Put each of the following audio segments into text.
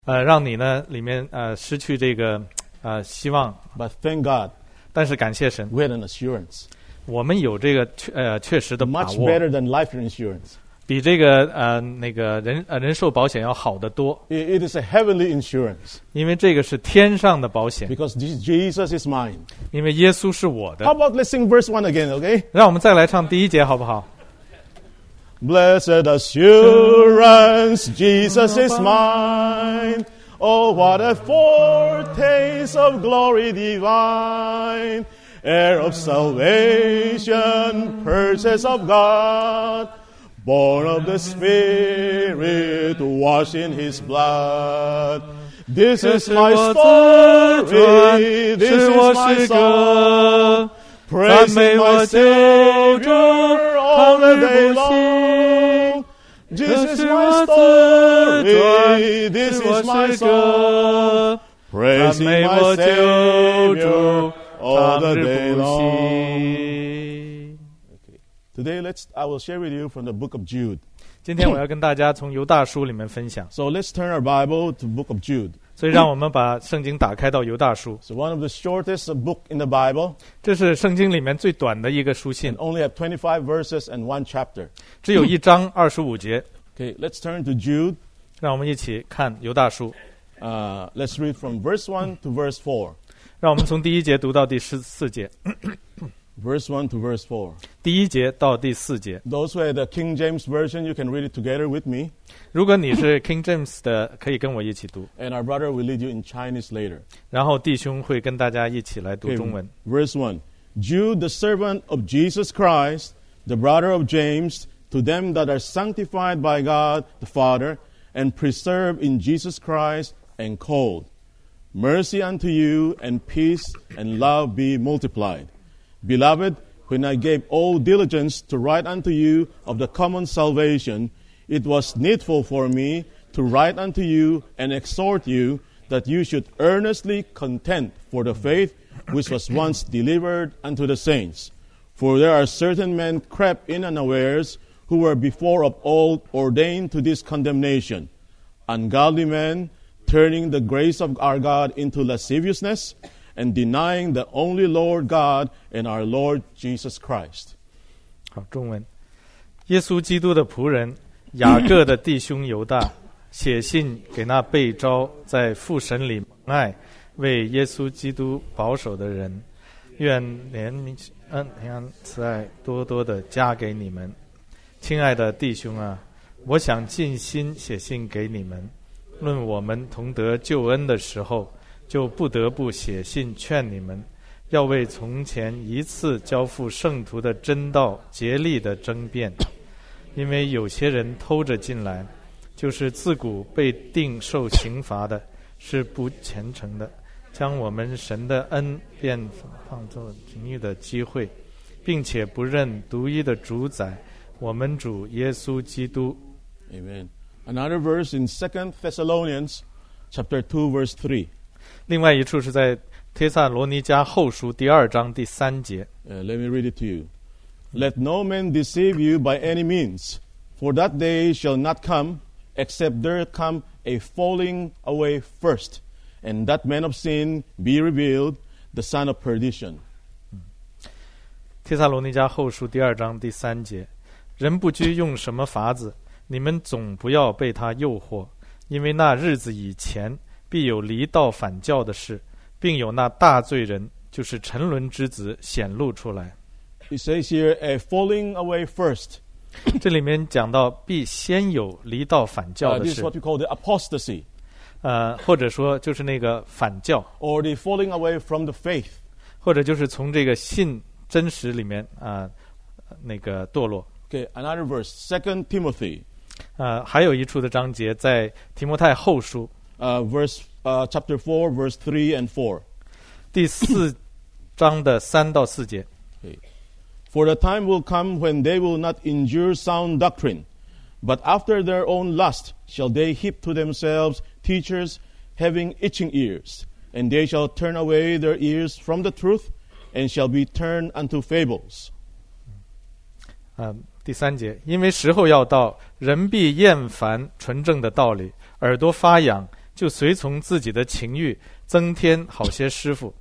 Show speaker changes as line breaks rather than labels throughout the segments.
让你呢里面失去这个希望。
But thank God,
但是感谢神，
we had an assurance.
我们有这个确实的把
Much
握，
better than life insurance.
比这个那个人寿保险要好得多，
It is a heavenly insurance
因为这个是天上的保险，
because Jesus is mine.
因为耶稣是我
How
的。
about let's sing verse 1 again, okay?
让我们再来唱第一节好不好？
Blessed assurance, Jesus is mine. Oh, what a foretaste of glory divine. Heir of salvation, purchase of God. Born of the Spirit, washed in His blood. This is my story, this is my song. Praising my Savior all the day long. This is my story, this is my song. Praising my Savior all the day long. Today, I will share with you from the book of Jude.
今天我要跟大家从犹大书里面分享，
So let's turn our Bible to the book of Jude.
所以让我们把圣经打开到犹大书。
So one of the shortest book in the Bible,
这是圣经里面最短的一个书信
and，only have 25 verses and one chapter.
只有一章25节。
Okay, let's turn to Jude.
让我们一起看犹大书，
Let's read from verse 1 to verse 4.
让我们从第一节读到第14节，
Verse 1 to verse 4.
第一节到第4节。
Those who had the King James Version, you can read it together with me.
如果你是 King James 的，可以跟我一起读，
And our brother will lead you in Chinese later.
然后弟兄会跟大家一起来读
Okay,
中文。
verse 1. Jude, the servant of Jesus Christ, the brother of James, to them that are sanctified by God the Father, and preserved in Jesus Christ, and called. Mercy unto you, and peace and love be multiplied. Beloved, when I gave all diligence to write unto you of the common salvation, it was needful for me to write unto you and exhort you that you should earnestly contend for the faith which was once delivered unto the saints. For there are certain men crept in unawares, who were before of old ordained to this condemnation, ungodly men, turning the grace of our God into lasciviousness, and denying the only Lord God and our Lord Jesus Christ.
好，中文。耶稣基督的仆人雅各的弟兄犹大，写信给那被召在父神里蒙爱为耶稣基督保守的人，愿怜悯恩慈爱多多的加给你们。亲爱的弟兄啊，我想尽心写信给你们，论我们同得救恩的时候，就不得不写信劝你们，要为从前一次交付圣徒的真道竭力的争辩，因为有些人偷着进来，就是自古被定受刑罚的，是不虔诚的，将我们神的恩便放作情欲的机会，并且不认独一的主宰，我们主耶稣基督。
Amen. Another verse in 2 Thessalonians chapter 2 verse 3.
另外一处是在帖撒罗尼迦后书第2章第3节。
Let me read it to you. Let no man deceive you by any means, for that day shall not come, except there come a falling away first, and that man of sin be revealed, the son of perdition.
帖撒罗尼迦后书第2章第3节，人不拘用什么法子，你们总不要被他诱惑，因为那日子以前必有离道反教的事，并有那大罪人，就是沉沦之子显露出来。
It says here, a falling away first.
这里面讲到必先有离道反教的
This is
事，
what we call the apostasy,
或者说就是那个反教，
or the falling away from the faith.
或者就是从这个信真实里面那个堕落。
Okay, another verse, 2 Timothy,
还有一处的章节在提摩太后书
chapter 4, verse 3 and 4.
第4章的3到4节。
Okay. For the time will come when they will not endure sound doctrine, but after their own lust shall they heap to themselves teachers having itching ears, and they shall turn away their ears from the truth, and shall be turned unto fables.
第3节，因为时候要到，人必厌烦纯正的道理，耳朵发痒， 就随从自己的情欲，增添好些师傅。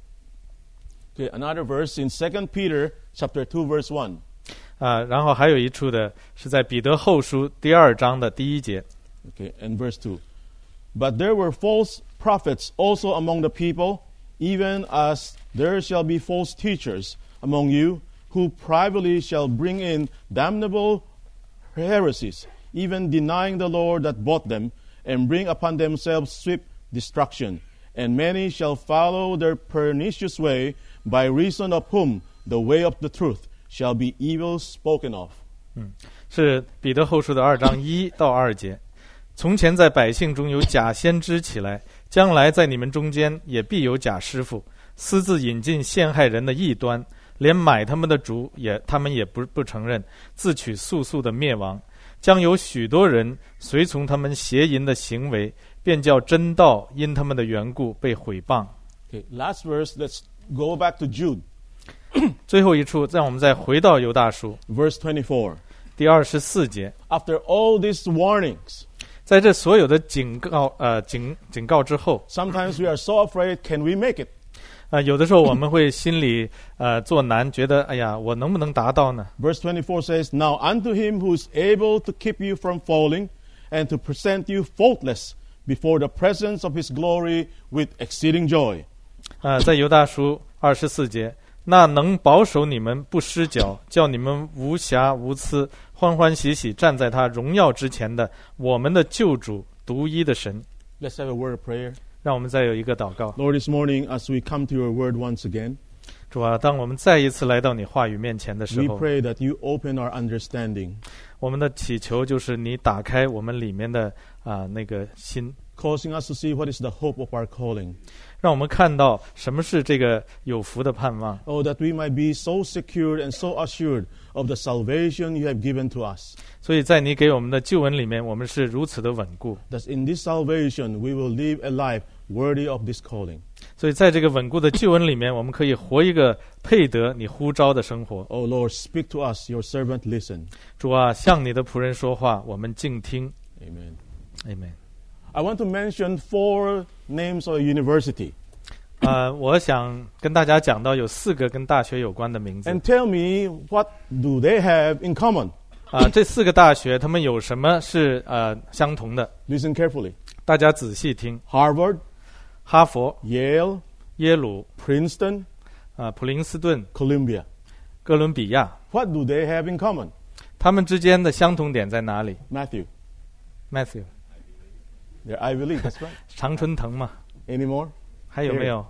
Okay, another verse in 2 Peter chapter 2, verse 1.
然后还有一处的是在彼得后书第2章的第1节。
Okay, and verse 2. But there were false prophets also among the people, even as there shall be false teachers among you, who privately shall bring in damnable heresies, even denying the Lord that bought them, and bring upon themselves swift destruction. And many shall follow their pernicious way, by reason of whom the way of the truth shall be evil spoken of.
是彼得后书的2章1到2节。从前在百姓中有假先知起来，将来在你们中间也必有假师傅，私自引进陷害人的异端，连买他们的主他们也不承认，自取速速的灭亡。将有许多人随从他们邪淫的行为，便叫真道因他们的缘故被毁谤。
Okay, last verse, let's go back to Jude.
最后一处，让我们再回到犹大书
Verse 24.
第24节。
After all these warnings,
在这所有的警告之后，
sometimes we are so afraid, can we make it?
有的时候我们会心里作难，觉得哎呀，我能不能达到呢？
Verse 24 says, Now unto him who is able to keep you from falling, and to present you faultless before the presence of his glory with exceeding joy.
在犹大书24节，那能保守你们不失脚，叫你们无瑕无疵，欢欢喜喜站在他荣耀之前的我们的救主独一的神。
Let's have a word of prayer.
让我们再有一个祷告。
Lord, this morning as we come to your word once again,
主啊，当我们再一次来到你话语面前的时
we
候，
pray that you open our understanding,
我们的祈求就是你打开我们里面的那个心，
causing us to see what is the hope of our calling.
让我们看到什么是这个有福的盼望。
Oh, that we might be so secured and so assured of the salvation you have given to us.
所以在你给我们的救恩里面，我们是如此的稳固。
That in this salvation we will live a life worthy of this calling.
所以在这个稳固的救恩里面，我们可以活一个配得你呼召的生活。
Oh Lord, speak to us, your servant listen.
主啊，向你的仆人说话，我们静听。
Amen.
Amen。
I want to mention 4 names of a university.
我想跟大家讲到有4个跟大学有关的名字。
And tell me, what do they have in common?
这4个大学他们有什么是相同的？
Listen carefully.
大家仔细听。
Harvard,
哈佛、
Yale,
耶鲁、
Princeton,
普林斯顿、
Columbia.
哥伦比亚，
What do they have in common?
他们之间的相同点在哪里
Matthew.
？Matthew，
They're Ivy League, that's right.
常春藤嘛，
Any more?
还有没有？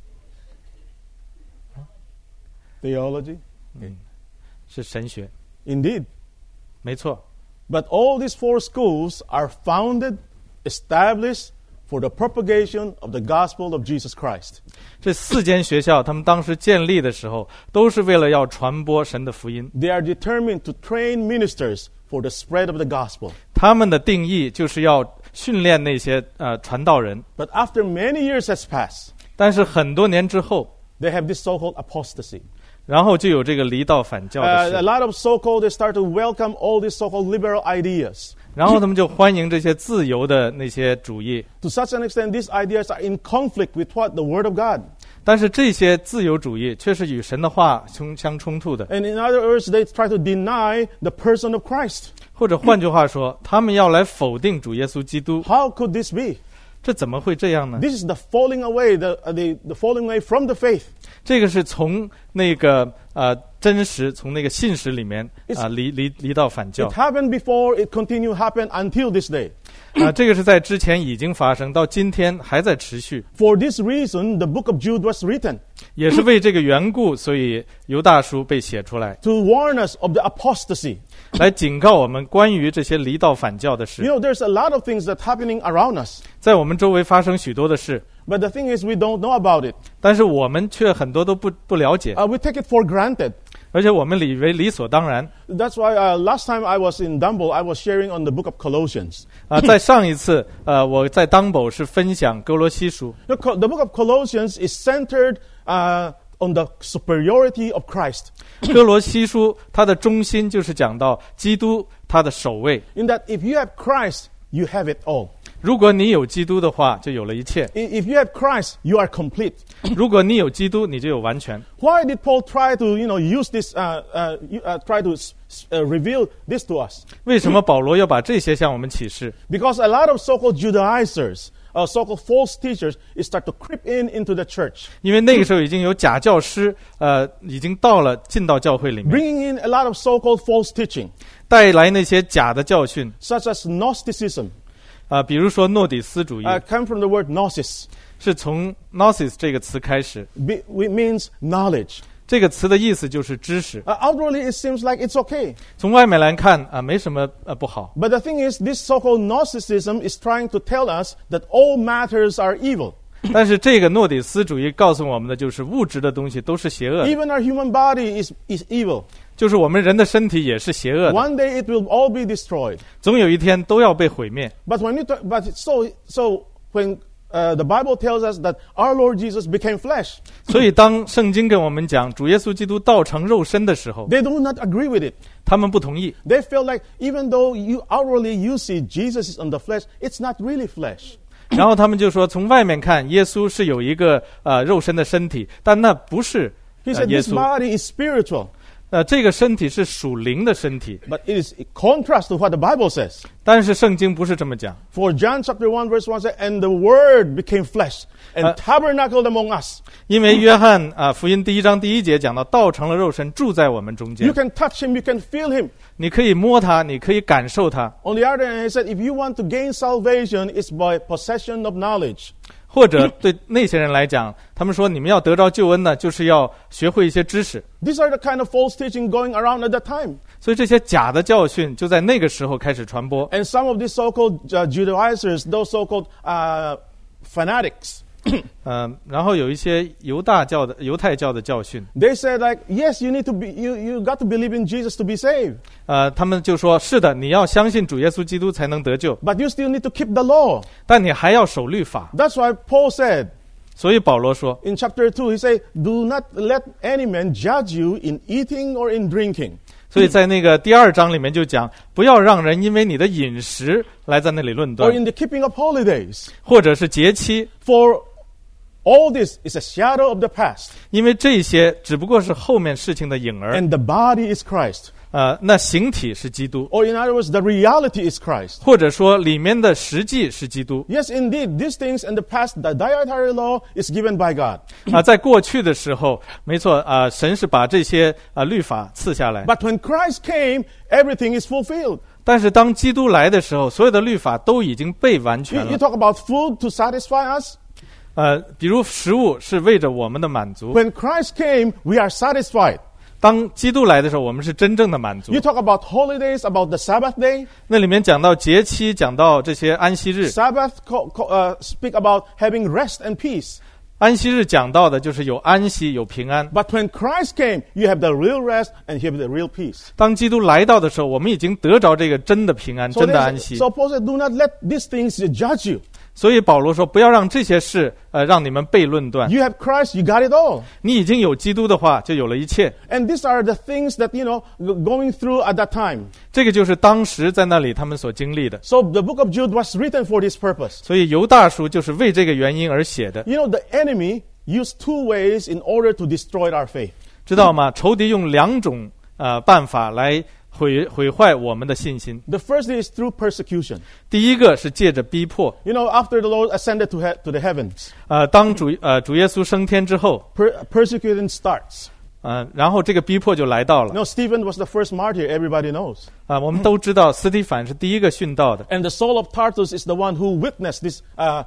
Theology?
是神学，
Indeed.
没错。
But all these 4 schools are founded, established for the propagation of the gospel of Jesus Christ.
这4间学校，他们当时建立的时候，都是为了要传播神的福音。
They are determined to train ministers for the spread of the gospel.
他们的定义就是要训练那些传道人。
But after many years has passed,
但是很多年之后，
they have this so-called apostasy.
然后就有这个离道反教的
A
事，
lot of so-called, they start to welcome all these so-called liberal ideas.
然后他们就欢迎这些自由的那些主义。
To such an extent, these ideas are in conflict with what? The Word of God.
但是这些自由主义却是与神的话相冲突的，
And in other words, they try to deny the person of Christ.
或者换句话说，他们要来否定主耶稣基督。
How could this be?
这怎么会这样呢？
This is the falling away, the falling away from the faith.
这个是从那个真实，从那个信实里面离道反教
It happened before, it continued happen until this day.
这个是在之前已经发生，到今天还在持续。
For this reason, the book of Jude was written,
也是为这个缘故，所以犹大书被写出来，
to warn us of the apostasy.
来警告我们关于这些离道反教的
You
事。
know, there's a lot of things that happening around us.
在我们周围发生许多的事，
But the thing is, we don't know about it.
但是我们却很多都不了解，
We take it for granted.
而且我们以为理所当然。
That's why last time I was in Dumbo, I was sharing on the book of Colossians.
在上一次，我在当宝是分享哥罗西书，
The book of Colossians is centered on the superiority of Christ.
哥罗西书它的中心就是讲到基督他的首位，
In that if you have Christ, you have it all.
如果你有基督的话，就有了一切。
If you have Christ, you are complete.
如果你有基督，你就有完全。
Why did Paul try to, use this, try to reveal this to us?
为什么保罗要把这些向我们启示？
Because a lot of so-called Judaizers, so-called false teachers, start to creep into the church,
因为那个时候已经有假教师，已经进到教会里面，
bringing in a lot of so-called false teaching,
带来那些假的教训，
such as Gnosticism,
比如说诺底斯主义，
come from the word gnosis,
是从 gnosis 这个词开始。
which means knowledge.
这个词的意思就是知识。
Outwardly, it seems like it's okay.
从外面来看没什么不好。
But the thing is, this so-called Gnosticism is trying to tell us that all matters are evil.
但是这个诺底斯主义告诉我们的就是物质的东西都是邪恶的，
Even our human body is evil.
就是我们人的身体也是邪恶的，
One day it will all be destroyed.
总有一天都要被毁灭。
But when when the Bible tells us that our Lord Jesus became flesh,
所以当圣经跟我们讲主耶稣基督道成肉身的时候，
they do not agree with it.
他们不同意。
They feel like even though outwardly you see Jesus is on the flesh, it's not really flesh.
然后他们就说，从外面看，耶稣是有一个肉身的身体，但那不是
He said
耶
this
稣。
body is spiritual,
这个身体是属灵的身体，
but it is in contrast to what the Bible says.
但是圣经不是这么讲。
For John chapter 1 verse 1 says, and the Word became flesh and tabernacled among us.
因为约翰福音第1章第1节讲到，道成了肉身，住在我们中间
You。can touch him, you can feel him.
你可以摸他，你可以感受他，
On the other hand, he said, if you want to gain salvation, it's by possession of knowledge.
或者对那些人来讲，他们说你们要得着救恩呢，就是要学会一些知识。
These are the kind of false teaching going around at that time.
所以这些假的教训就在那个时候开始传播。
And some of these so-called Judaizers, those so-called fanatics,
然后有一些犹太教的教训，
they said like, yes, you need to be, you got to believe in Jesus to be saved.
他们就说是的，你要相信主耶稣基督才能得救，
But you still need to keep the law.
但你还要守律法。
That's why Paul said,
所以保罗说，
in chapter 2, he said, do not let any man judge you in eating or in drinking.
所以在那个第2章里面就讲，不要让人因为你的饮食来在那里论
Or
断，
in the keeping of holidays.
或者是节期，
For all this is a shadow of the past.
因为这些只不过是后面事情的影儿。
And the body is Christ.
那形体是基督，
Or in other words, the reality is Christ.
或者说里面的实际是基督。
Yes, indeed, these things in the past, the dietary law is given by God.
在过去的时候，没错神是把这些律法赐下来。
But when Christ came, everything is fulfilled.
但是当基督来的时候，所有的律法都已经被完全
You
了。
talk about food to satisfy us.
比如食物是为着我们的满足。
When Christ came, we are satisfied.
当基督来的时候，我们是真正的满足
You。talk about holidays, about the Sabbath day.
那里面讲到节期，讲到这些安息日。
Sabbath speak about having rest and peace.
安息日讲到的就是有安息，有平安。
But when Christ came, you have the real rest and you have the real peace.
当基督来到的时候，我们已经得着这个真的平安，真的安息。
So Paul said, do not let these things judge you.
所以保罗说，不要让这些事让你们被论断。
You have Christ, you got it all.
你已经有基督的话，就有了一切。
And these are the things that, going through at that time.
这个就是当时在那里他们所经历的。
So the book of Jude was written for this purpose.
所以犹大书就是为这个原因而写的。
The enemy used 2 ways in order to destroy our faith.
知道吗？仇敌用2种办法来毁坏我们的信心。
The first is through persecution.
第一个是借着逼迫。
After the Lord ascended to the heavens,
当主耶稣升天之后，
persecution starts.
然后这个逼迫就来到了。
Stephen was the first martyr, everybody knows.
我们都知道斯蒂凡是第一个殉道的。
And the Saul of Tarsus is the one who witnessed this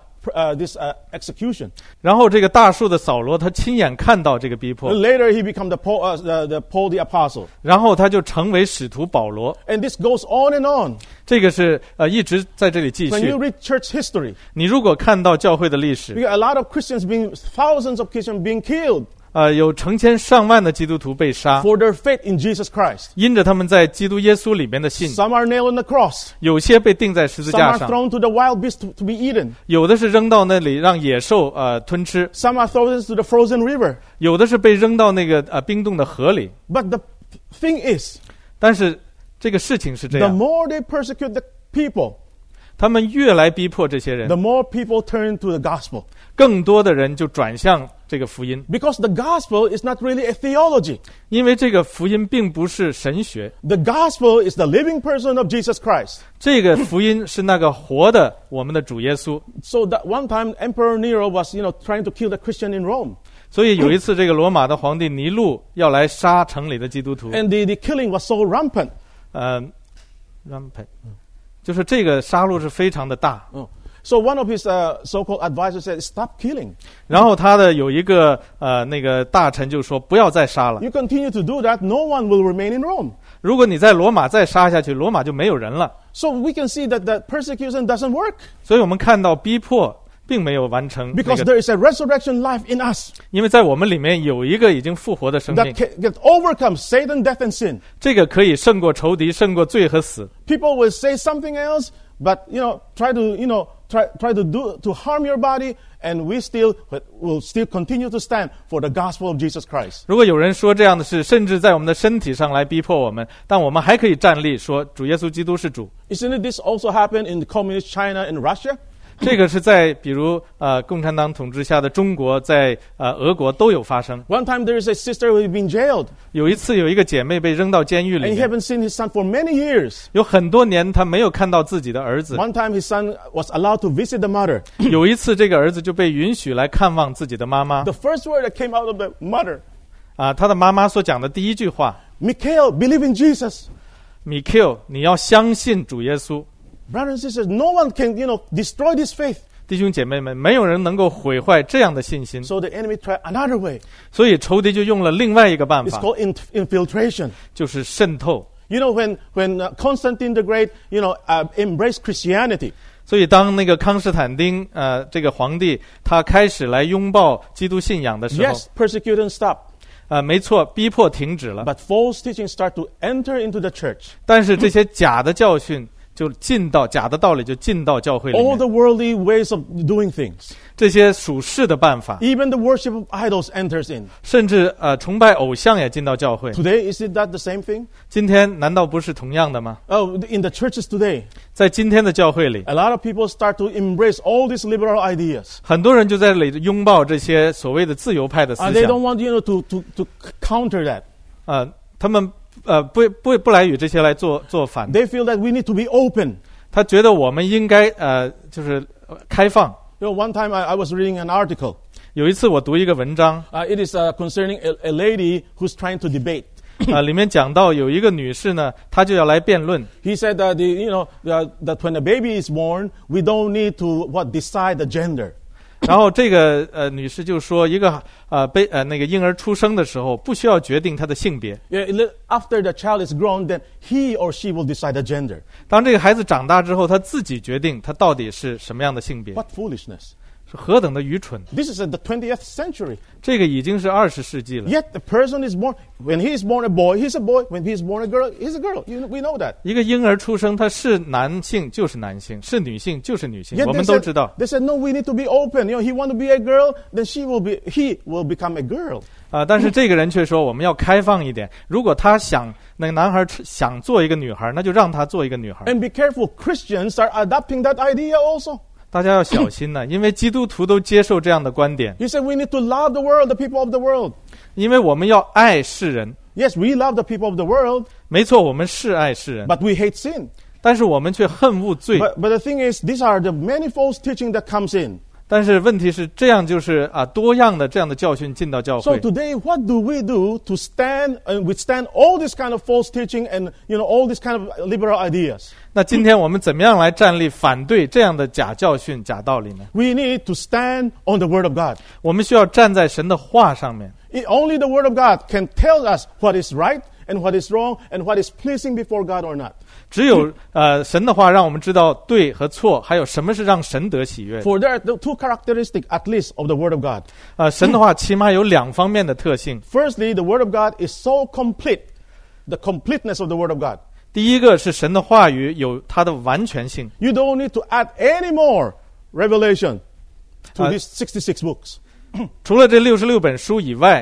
execution.
然后这个大树的扫罗，他亲眼看到这个逼迫，
Later he became the Paul the Apostle.
然后他就成为使徒保罗。
And this goes on and on.
这个是一直在这里继
When
续
you。read church history,
你如果看到教会的历史，
you got a lot of Christians thousands of Christians being killed
有成千上万的基督徒被杀，
for their faith in Jesus Christ.
因着他们在基督耶稣里面的信，
Some are nailed on the cross.
有些被钉在十字
Some
架
are
上，
thrown to the wild beasts to be eaten.
有的是扔到那里让野兽吞吃，
Some are thrown into the frozen river.
有的是被扔到那个冰冻的河里。
But the thing is,
但是这个事情是这
the
样，
more they persecute the people,
他们越来逼迫这些人
the，more people turn to the gospel.
更多的人就转向这个福音，
Because the gospel is not really a theology.
因为这个福音并不是神学，
The gospel is the living person of Jesus Christ.
这个福音是那个活的我们的主耶稣。
So that one time Emperor Nero was, trying to kill the Christian in Rome.
所以有一次，这个罗马的皇帝尼禄要来杀城里的基督徒，
And the killing was so rampant.
rampant， 就是这个杀戮是非常的大。
So one of his so-called advisors said, stop killing.
然后他的有一个那个大臣就说不要再杀了，
You continue to do that, no one will remain in Rome.
如果你在罗马再杀下去，罗马就没有人了。
So we can see that the persecution doesn't work.
所以我们看到逼迫并没有完成那
Because
个，
there is a resurrection life in us
因为在我们里面有一个已经复活的生
that
命，
can overcome Satan, death, and sin.
这个可以胜过仇敌，胜过罪和死。
People will say something else, but try to harm your body, and we will still continue to stand for the gospel of Jesus Christ.
如果有人说这样的事，甚至在我们的身体上来逼迫我们，但我们还可以站立说主耶稣基督是主。
Isn't it this also happened in the communist China and Russia?
这个是在比如共产党统治下的中国，在俄国都有发生。
One time there is a sister who had been jailed,
有一次有一个姐妹被扔到监狱
and
里
he
面，
haven't seen his son for many years.
有很多年她没有看到自己的儿子。
One time his son was allowed to visit the mother.
有一次这个儿子就被允许来看望自己的妈妈。
The first word that came out of the mother,
他的妈妈所讲的第一句话
Mikhail, believe in Jesus.
：“Mikhail，你要相信主耶稣。”
Brothers and sisters, no one can, destroy this faith.
弟兄姐妹们，没有人能够毁坏这样的信心，
So the enemy tried another way.
所以仇敌就用了另外一个办
It's
法，
called infiltration.
就是渗透。
When Constantine the Great, embraced Christianity,
所以当那个康斯坦丁这个皇帝他开始来拥抱基督信仰的时候，
yes, persecution stopped,
没错，逼迫停止了，
but false teaching start to enter into the church.
但是这些假的教训就进到假的道理就进到教会里
All
面，
the worldly ways of doing things,
这些属世的办法，
even the worship of idols enters in.
甚至崇拜偶像也进到教会。
Today, is it that the same thing?
今天难道不是同样的吗？
Oh, in the churches today,
在今天的教会里，
a lot of people start to embrace all these liberal ideas.
很多人就在这里拥抱这些所谓的自由派的思
They
想
don't want to counter that.
他们不来与这些来做反。
They feel that we need to be open.
他觉得我们应该就是开放。
One time I was reading an article.
有一次我读一个文章，
It is concerning a lady who's trying to debate.
里面讲到有一个女士呢，她就要来辩论。
He said that that when a baby is born, we don't need to decide the gender.
然后这个女士就说，一个那个婴儿出生的时候，不需要决定他的性别。
After the child is grown, then he or she will decide the gender.
当这个孩子长大之后，他自己决定他到底是什么样的性别，
What foolishness!
是何等的愚蠢！
This is in the 20th century.
这个已经是20世纪了。
Yet the person is born. When he is born a boy, he's a boy. When he is born a girl, he's a girl. We know that.
一个婴儿出生，他是男性就是男性，是女性就是女性，
Yet
我们都知道。
they said, no, we need to be open. He want to be a girl, then he will become a girl.
但是这个人却说我们要开放一点，如果他那个男孩想做一个女孩，那就让他做一个女孩。
And be careful, Christians are adopting that idea also.
大家要小心呢，因为基督徒都接受这样的观点。
He said we need to love the world, the people of the world.
因为我们要爱世人。
Yes, we love the people of the world.
没错，我们是爱世人，
But we hate sin.
但是我们却恨恶罪。
But the thing is, these are the many false teaching that comes in.
但是问题是，这样就是多样的这样的教训进到教
So
会。
today, what do we do to stand and withstand all this kind of false teaching and all this kind of liberal ideas?
那今天我们怎么样来站立反对这样的假教训、假道理呢？
We need to stand on the Word of God.
我们需要站在神的话上面。
Only the Word of God can tell us what is right and what is wrong and what is pleasing before God or not.
只有神的话让我们知道对和错，还有什么是让神得喜悦。
For there are two characteristics at least of the Word of God.
神的话起码有2方面的特性。
Firstly, the Word of God is so complete, the completeness of the Word of God.
第一个是神的话语有它的完全性。
You don't need to add any more revelation to these 66 books.
除了这66本书以外，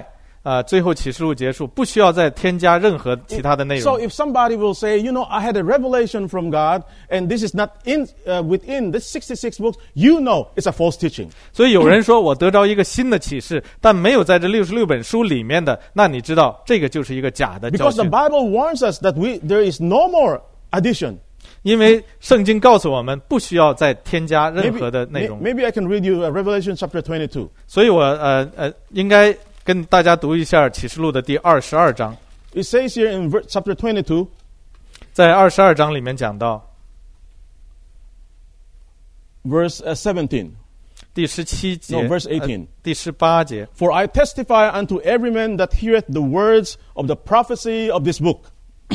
最后启示录结束，不需要再添加任何其他的内容。
So if somebody will say, I had a revelation from God, and this is not within the 66 books, it's a false teaching.
所以有人说我得着一个新的启示，但没有在这66本书里面的，那你知道这个就是一个假的教
Because the
训。
Bible warns us that there is no more addition.
因为圣经告诉我们不需要再添加任何的内容。
Maybe I can read you Revelation chapter 22.
所以我应该跟大家读一下启示录的第22章。
It says here in chapter 22,
在22章里面讲到
verse 17.
第17节
No, verse 18.
第18节。
For I testify unto every man that heareth the words of the prophecy of this book.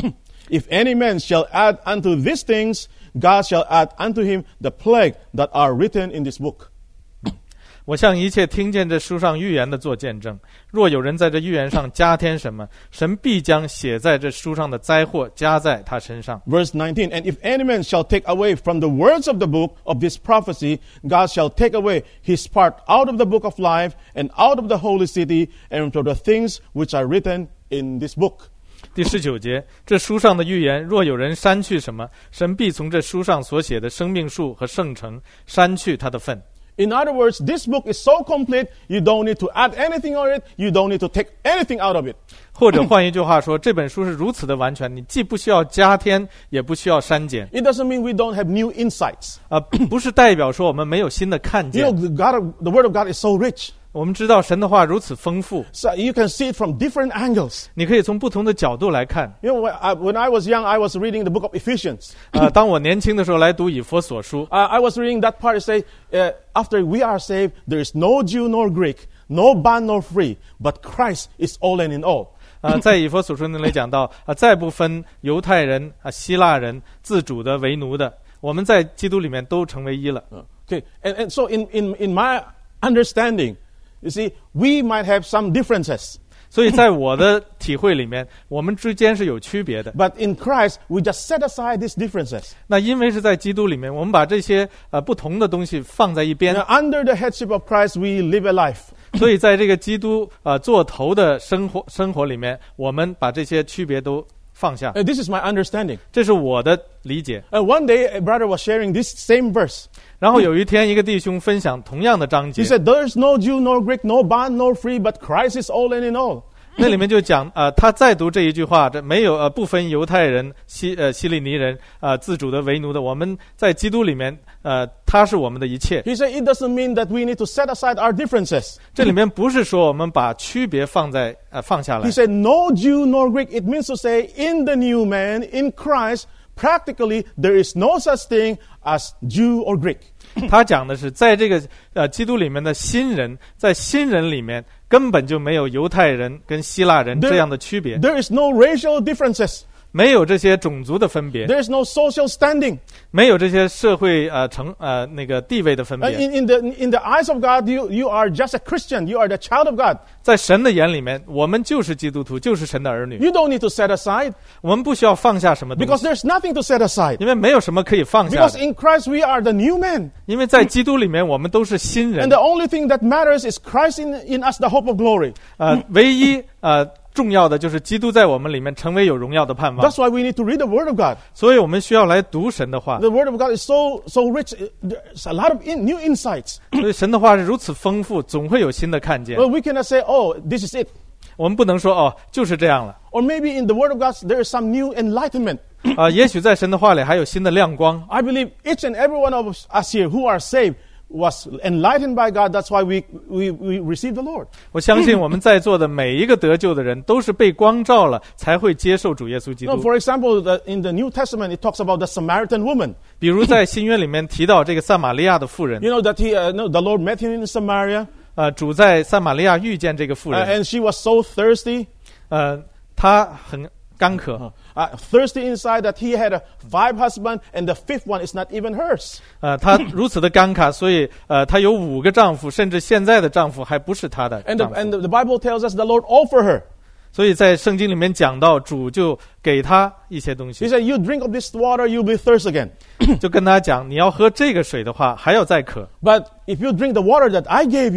If any man shall add unto these things, God shall add unto him the plague that are written in this book.
我向一切听见这书上预言的做见证，若有人在这预言上加添什么，神必将写在这书上的灾祸加在他身上。
Verse 19, And if any man shall take away from the words of the book of this prophecy, God shall take away his part out of the book of life, and out of the holy city, and from the things which are written in this book.
第19节，这书上的预言，若有人删去什么，神必从这书上所写的生命树和圣城删去他的份。
In other words, this book is so complete, you don't need to add anything on it, you don't need to take anything out of it.
或者换一句话说，这本书是如此的完全，你既不需要加添，也不需要删减。
It doesn't mean we don't have new insights.
不是代表说我们没有新的看见。
The Word of God is so rich.
我们知道神的话如此丰富，
So you can see it from different angles.
你可以从不同的角度来看。
When I was young, I was reading the book of Ephesians.
当我年轻的时候来读以弗所书，
I was reading that part. It says, after we are saved, there is no Jew nor Greek, no bond nor free, but Christ is all and in all.
在以弗所书那里讲到，再不分犹太人、希腊人、自主的、为奴的，我们在基督里面都成为一了。
Okay, and so in my understanding, you see, we might have some differences.
所以在我的体会里面，我们之间是有区别的。
But in Christ, we just set aside these differences.
那因为是在基督里面，我们把这些不同的东西放在一边。
Now, under the headship of Christ, we live a life.
所以在这个基督做头的生活里面，我们把这些区别都放下。
This is my understanding.
这是我的理解。
One day, a brother was sharing this same verse.
然后有一天，一个弟兄分享同样的章节。
He said, "There is no Jew nor Greek, no bond nor free, but Christ is all and in all."
那里面就讲他再读这一句话，这没有不分犹太人、希利尼人自主的为奴的，我们在基督里面他是我们的一切。
He said, "It doesn't mean that we need to set aside our differences."
这里面不是说我们把区别放下来。
He said, "No Jew nor Greek." It means to say, in the new man, in Christ, practically there is no such thing as Jew or Greek.
他讲的是在这个基督里面的新人，在新人里面根本就没有犹太人跟希腊人这样的区别，
There is no racial differences.
没有这些种族的分别，
There is no social standing.
没有这些社会那个地位的分别。
In the eyes of God, you are just a Christian. You are the child of God.
在神的眼里面，我们就是基督徒，就是神的儿女。
You don't need to set aside
我们不需要放下什么东
because
西，
there's nothing to set aside.
因为没有什么可以放下
Because
的。
in Christ we are the new man.
因为在基督里面，我们都是新人
And。the only thing that matters is Christ in us, the hope of glory.
唯一重要的就是基督在我们里面成为有荣耀的盼望。
That's why we need to read the Word of God.
所以我们需要来读神的话。
The Word of God is so rich. There's a lot of new insights.
所以神的话是如此丰富，总会有新的看见。
Well, we cannot say, "Oh, this is it."
我们不能说就是这样了。
Or maybe in the Word of God there is some new enlightenment.
也许在神的话里还有新的亮光。
I believe each and every one of us here who are saved was enlightened by God. That's why we receive the Lord.
我相信我们在座的每一个得救的人都是被光照了，才会接受主耶稣基督。
For example, in the New Testament, it talks about the Samaritan woman.
比如在新约里面提到这个撒玛利亚的妇人，
You know that the Lord met him in Samaria,
主在撒玛利亚遇见这个妇人，
and she was so thirsty.
她很干渴，
Thirsty inside that he had 5 husbands, and the 5th one is not even hers.
她如此的干渴，所以她有5个丈夫，甚至现在的丈夫还不是她的
And
丈夫。
the Bible tells us the Lord offered her.
所以在圣经里面讲到，主就给她一些东
He
西，
said, "You drink of this water, you'll be thirsty again.
就跟她讲，你要喝这个水的话，还要再渴。
But if you drink the water that I gave you,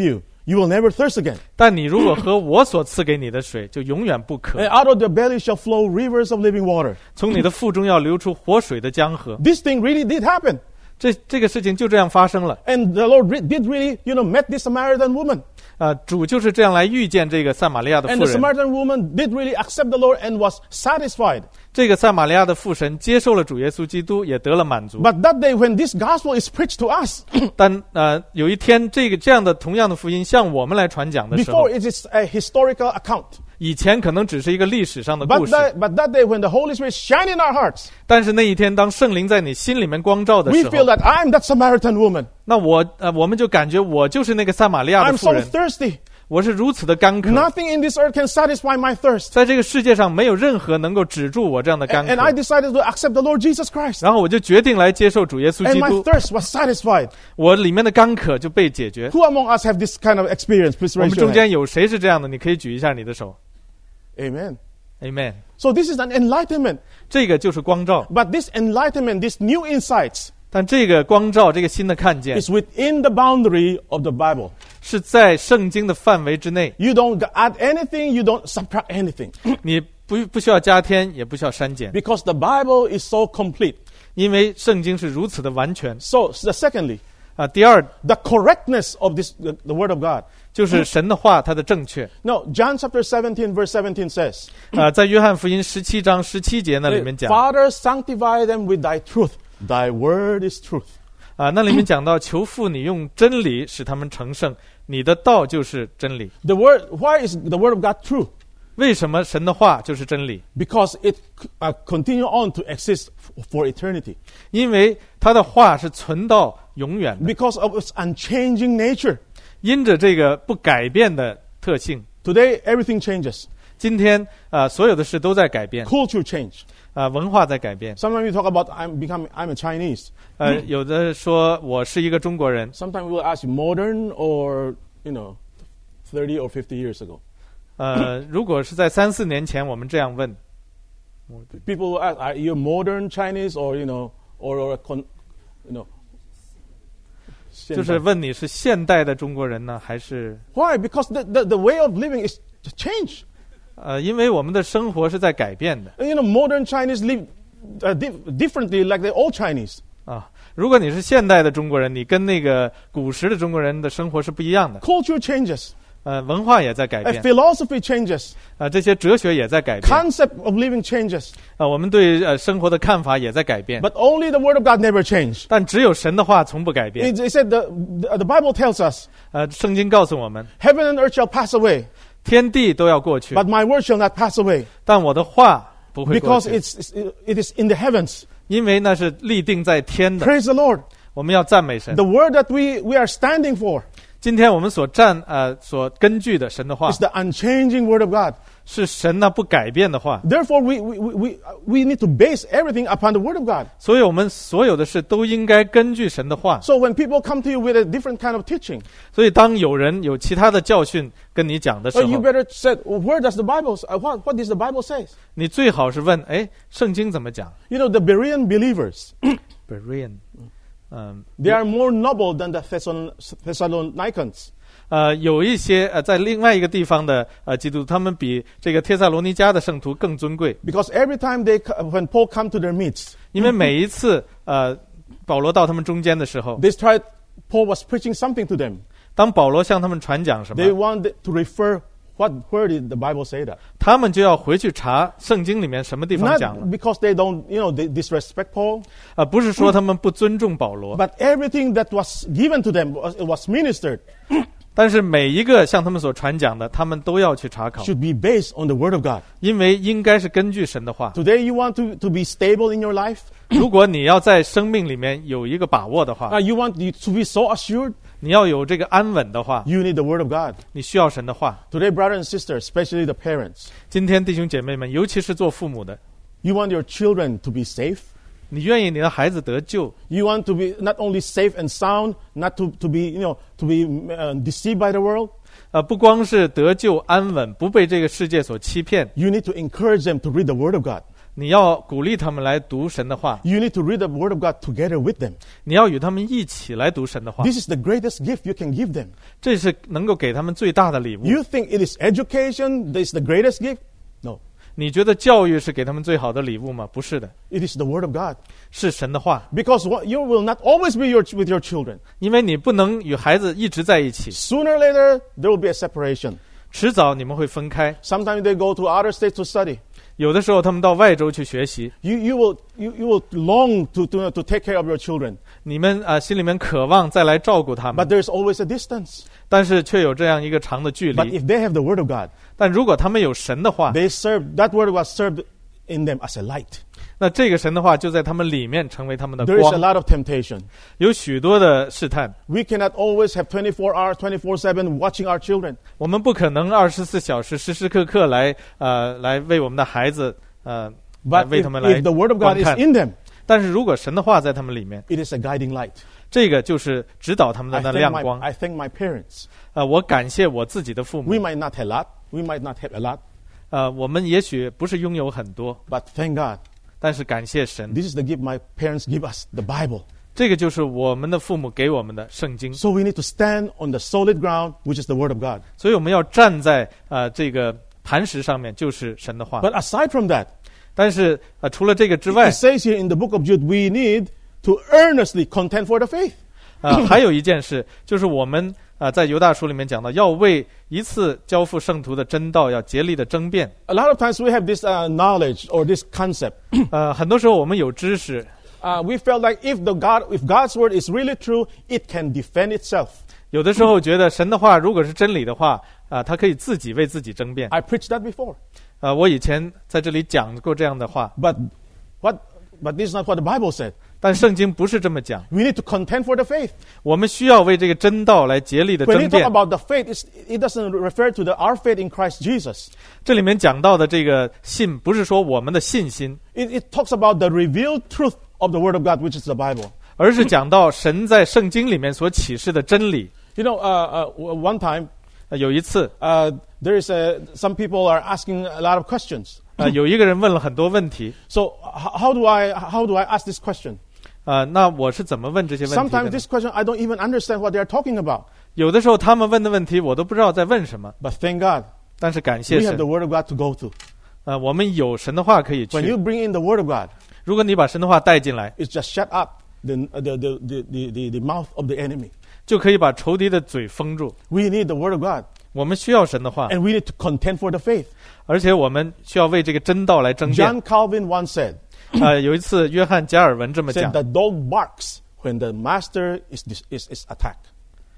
you will never thirst again.
但你如果喝我所赐给你的水，就永远不渴。
And out of the belly shall flow rivers of living water.
从你的腹中要流出活水的江河。
This thing really did happen.
这个事情就这样发生了。
And the Lord did really, met this Samaritan woman.
主就是这样来遇见这个撒玛利亚的
And
妇
the
人。
Samaritan woman did really accept the Lord and was satisfied.
这个撒玛利亚的妇神接受了主耶稣基督，也得了满足。
But that day when this gospel is preached to us,
但有一天，这样的同样的福音向我们来传讲的时候
before，it is a historical account.
以前可能只是一个历史上的故
But
事，
that day when the Holy Spirit shine in our hearts,
但是那一天，当圣灵在你心里面光照的
we
时
feel
候，
that I'm that Samaritan woman.
那我们就感觉我就是那个撒玛利亚的
I'm
妇
so
人，
thirsty.
我是如此的干渴，
Nothing in this earth can satisfy my thirst.
在这个世界上没有任何能够止住我这样的干
And I
渴。
decided to accept the Lord Jesus Christ.
然后我就决定来接受主耶稣
And
基
my
督，
thirst was satisfied.
我里面的干渴就被解决。
Who among us have this kind of experience? Please
我
raise
们
your
中
hand.
间有谁是这样的？你可以举一下你的手。
Amen.
Amen。
So this is an enlightenment.
这个就是光照，
But this enlightenment, these new insights,
但这个光照，这个新的看见，
is within the boundary of the Bible.
是在圣经的范围之内，
You don't add anything, you don't subtract anything.
你不需要加添，也不需要删减，
Because the Bible is so complete.
因为圣经是如此的完全。
So, secondly,
第二
the correctness of the Word of God.
就是神的话，它的正确。
Now, John chapter 17, verse 17 says,
在约翰福音17章17节那里面讲，
Father, sanctify them with thy truth. Thy word is truth.
那里面讲到，求父你用真理使他们成圣，你的道就是真理。
Why is the Word of God true?
为什么神的话就是真理？
Because it continue on to exist for eternity.
因为他的话是存到永远的，
Because of its unchanging nature.
因着这个不改变的特性。
Today, everything changes.
今天所有的事都在改变，
Culture change.
文化在改变。
Sometimes we talk about I'm a Chinese.
有的说我是一个中国人，
Sometimes we will ask you modern or 30 or 50 years ago.
如果是在3-4年前，我们这样问，
People will ask, are you modern Chinese or or
就是问你是现代的中国人呢，还是
Why? Because the way of living is change.
因为我们的生活是在改变的
Modern Chinese live differently like the old Chinese.
啊。如果你是现代的中国人，你跟那个古时的中国人的生活是不一样的。
Culture changes.
文化也在改
A
变
philosophy changes.
这些哲学也在改变
Concept of living changes.
我们对生活的看法也在改变。
But only the Word of God never changed.
但只有神的话从不改变。
It said the Bible tells us,
圣经告诉我们，
heaven and earth shall pass away,
天地都要过去，
but my word shall not pass away.
但我的话不会过
Because
去，
it is in the heavens.
因为那是立定在天的。
Praise the Lord.
我们要赞美神。
The word that we are standing for
今天我们所根据的神的话
is，the unchanging Word of God.
是神那不改变的话。
Therefore, we need to base everything upon the Word of God.
所以我们所有的事都应该根据神的话。
So when people come to you with a different kind of teaching,
所以当有人有其他的教训跟你讲的时
you
候，
better say, where does the Bible, what does the Bible say?
你最好是问：圣经怎么讲
The Berean believers,
？Berean，
they are more noble than the Thessalonians.
有一些在另外一个地方的基督徒，他们比这个帖撒罗尼迦的圣徒更尊贵，
Because every time when Paul come to their midst,
因为每一次保罗到他们中间的时候，
Paul was preaching something to them.
当保罗向他们传讲什
They
么，
wanted to refer where did the Bible say that?
他们就要回去查圣经里面什么地方讲
Not
了，
because they don't, they disrespect Paul,
不是说他们不尊重保罗，
but everything that was given to them was ministered
但是每一个向他们所传讲的，他们都要去查考，
should be based on the Word of God.
因为应该是根据神的话。
Today you want to be stable in your life?
如果你要在生命里面有一个把握的话，
You want to be so assured?
你要有这个安稳的话，
You need the Word of God.
你需要神的话。
Today, brothers and sisters, especially the parents,
今天弟兄姐妹们，尤其是做父母的，
you want your children to be safe.
你愿意你的孩子得救，
You want to be not only safe and sound, not to be deceived by the world.
不光是得救安稳，不被这个世界所欺骗，
You need to encourage them to read the Word of God.
你要鼓励他们来读神的话，
You need to read the Word of God together with them.
你要与他们一起来读神的话，
This is the greatest gift you can give them.
这是能够给他们最大的礼物。
You think it is education that is the greatest gift? No.
你觉得教育是给他们最好的礼物吗？不是的，
It is the Word of God.
是神的话。
Because you will not always be with your children.
因为你不能与孩子一直在一起，
Sooner or later, there will be a separation.
迟早你们会分开。
Sometimes they go to other states to study.
有的时候他们到外州去学习，
You will long to take care of your children.
你们心里面渴望再来照顾他
But
们，
there's always a distance.
但是却有这样一个长的距
But
离。
if they have the Word of God,
但如果他们有神的话，
that Word of God served in them as a light.
那这个神的话就在他们里面成为他们的
There is a
光。
lot of temptation.
有许多的试探，
We cannot always have 24 hours, 24/7 watching our children.
我们不可能24小时时时刻刻来为我们的孩子来
But
为他们来
if the Word of
观
God is
看。
in them,
但是如果神的话在他们里面，
it is a guiding light.
这个就是指导他们的
I
那
thank
亮
my,
光。
I thank my parents.
我感谢我自己的父
We
母。
might not have a lot. We might not have a lot.
我们也许不是拥有很多，
But thank God.
但是感谢神，
This is the gift my parents give us, the Bible.
这个就是我们的父母给我们的圣经。
So we need to stand on the solid ground, which is the Word of God.
所以我们要站在这个磐石上面，就是神的话。
But aside from that,
但是除了这个之外
it，says here in the book of Jude, we need to earnestly contend for the faith.
还有一件事，就是我们在犹大书里面讲到，要为一次交付圣徒的真道，要竭力的争辩。
A lot of times we have this knowledge or this concept.
很多时候我们有知识，
We felt like if God's word is really true, it can defend itself.
有的时候觉得神的话如果是真理的话，他可以自己为自己争辩。
I preached that before.
我以前在这里讲过这样的话，
But this is not what the Bible said.
但圣经不是这么讲。
We need to contend for the faith.
我们需要为这个真道来竭力的
When
争
we talk
辩。
about the faith, it doesn't refer to our faith in Christ Jesus.
这里面讲到的这个信，不是说我们的信心，
It talks about the revealed truth of the Word of God, which is the Bible.
而是讲到神在圣经里面所启示的真理。
You know, one time,
有一次，
there is some people are asking a lot of questions.
有一个人问了很多问题。
So how do I ask this question?
那我是怎么问这些问题的
Sometimes
呢？
this question, I don't even understand what they are talking about.
有的时候他们问的问题，我都不知道在问什么。
But thank God,
但是感谢
we have
神
the，Word of God to go to.
我们有神的话可以
When you
去。
bring in the Word of God,
如果你把神的话带进来，
it's just shut up the mouth of the enemy.
就可以把仇敌的嘴封住。
We need the Word of God,
我们需要神的话，
and we need to contend for the faith.
而且我们需要为这个真道来争辩。
John Calvin once said,
有一次，约翰加尔文这么
said
讲，
the dog barks when the master is attacked.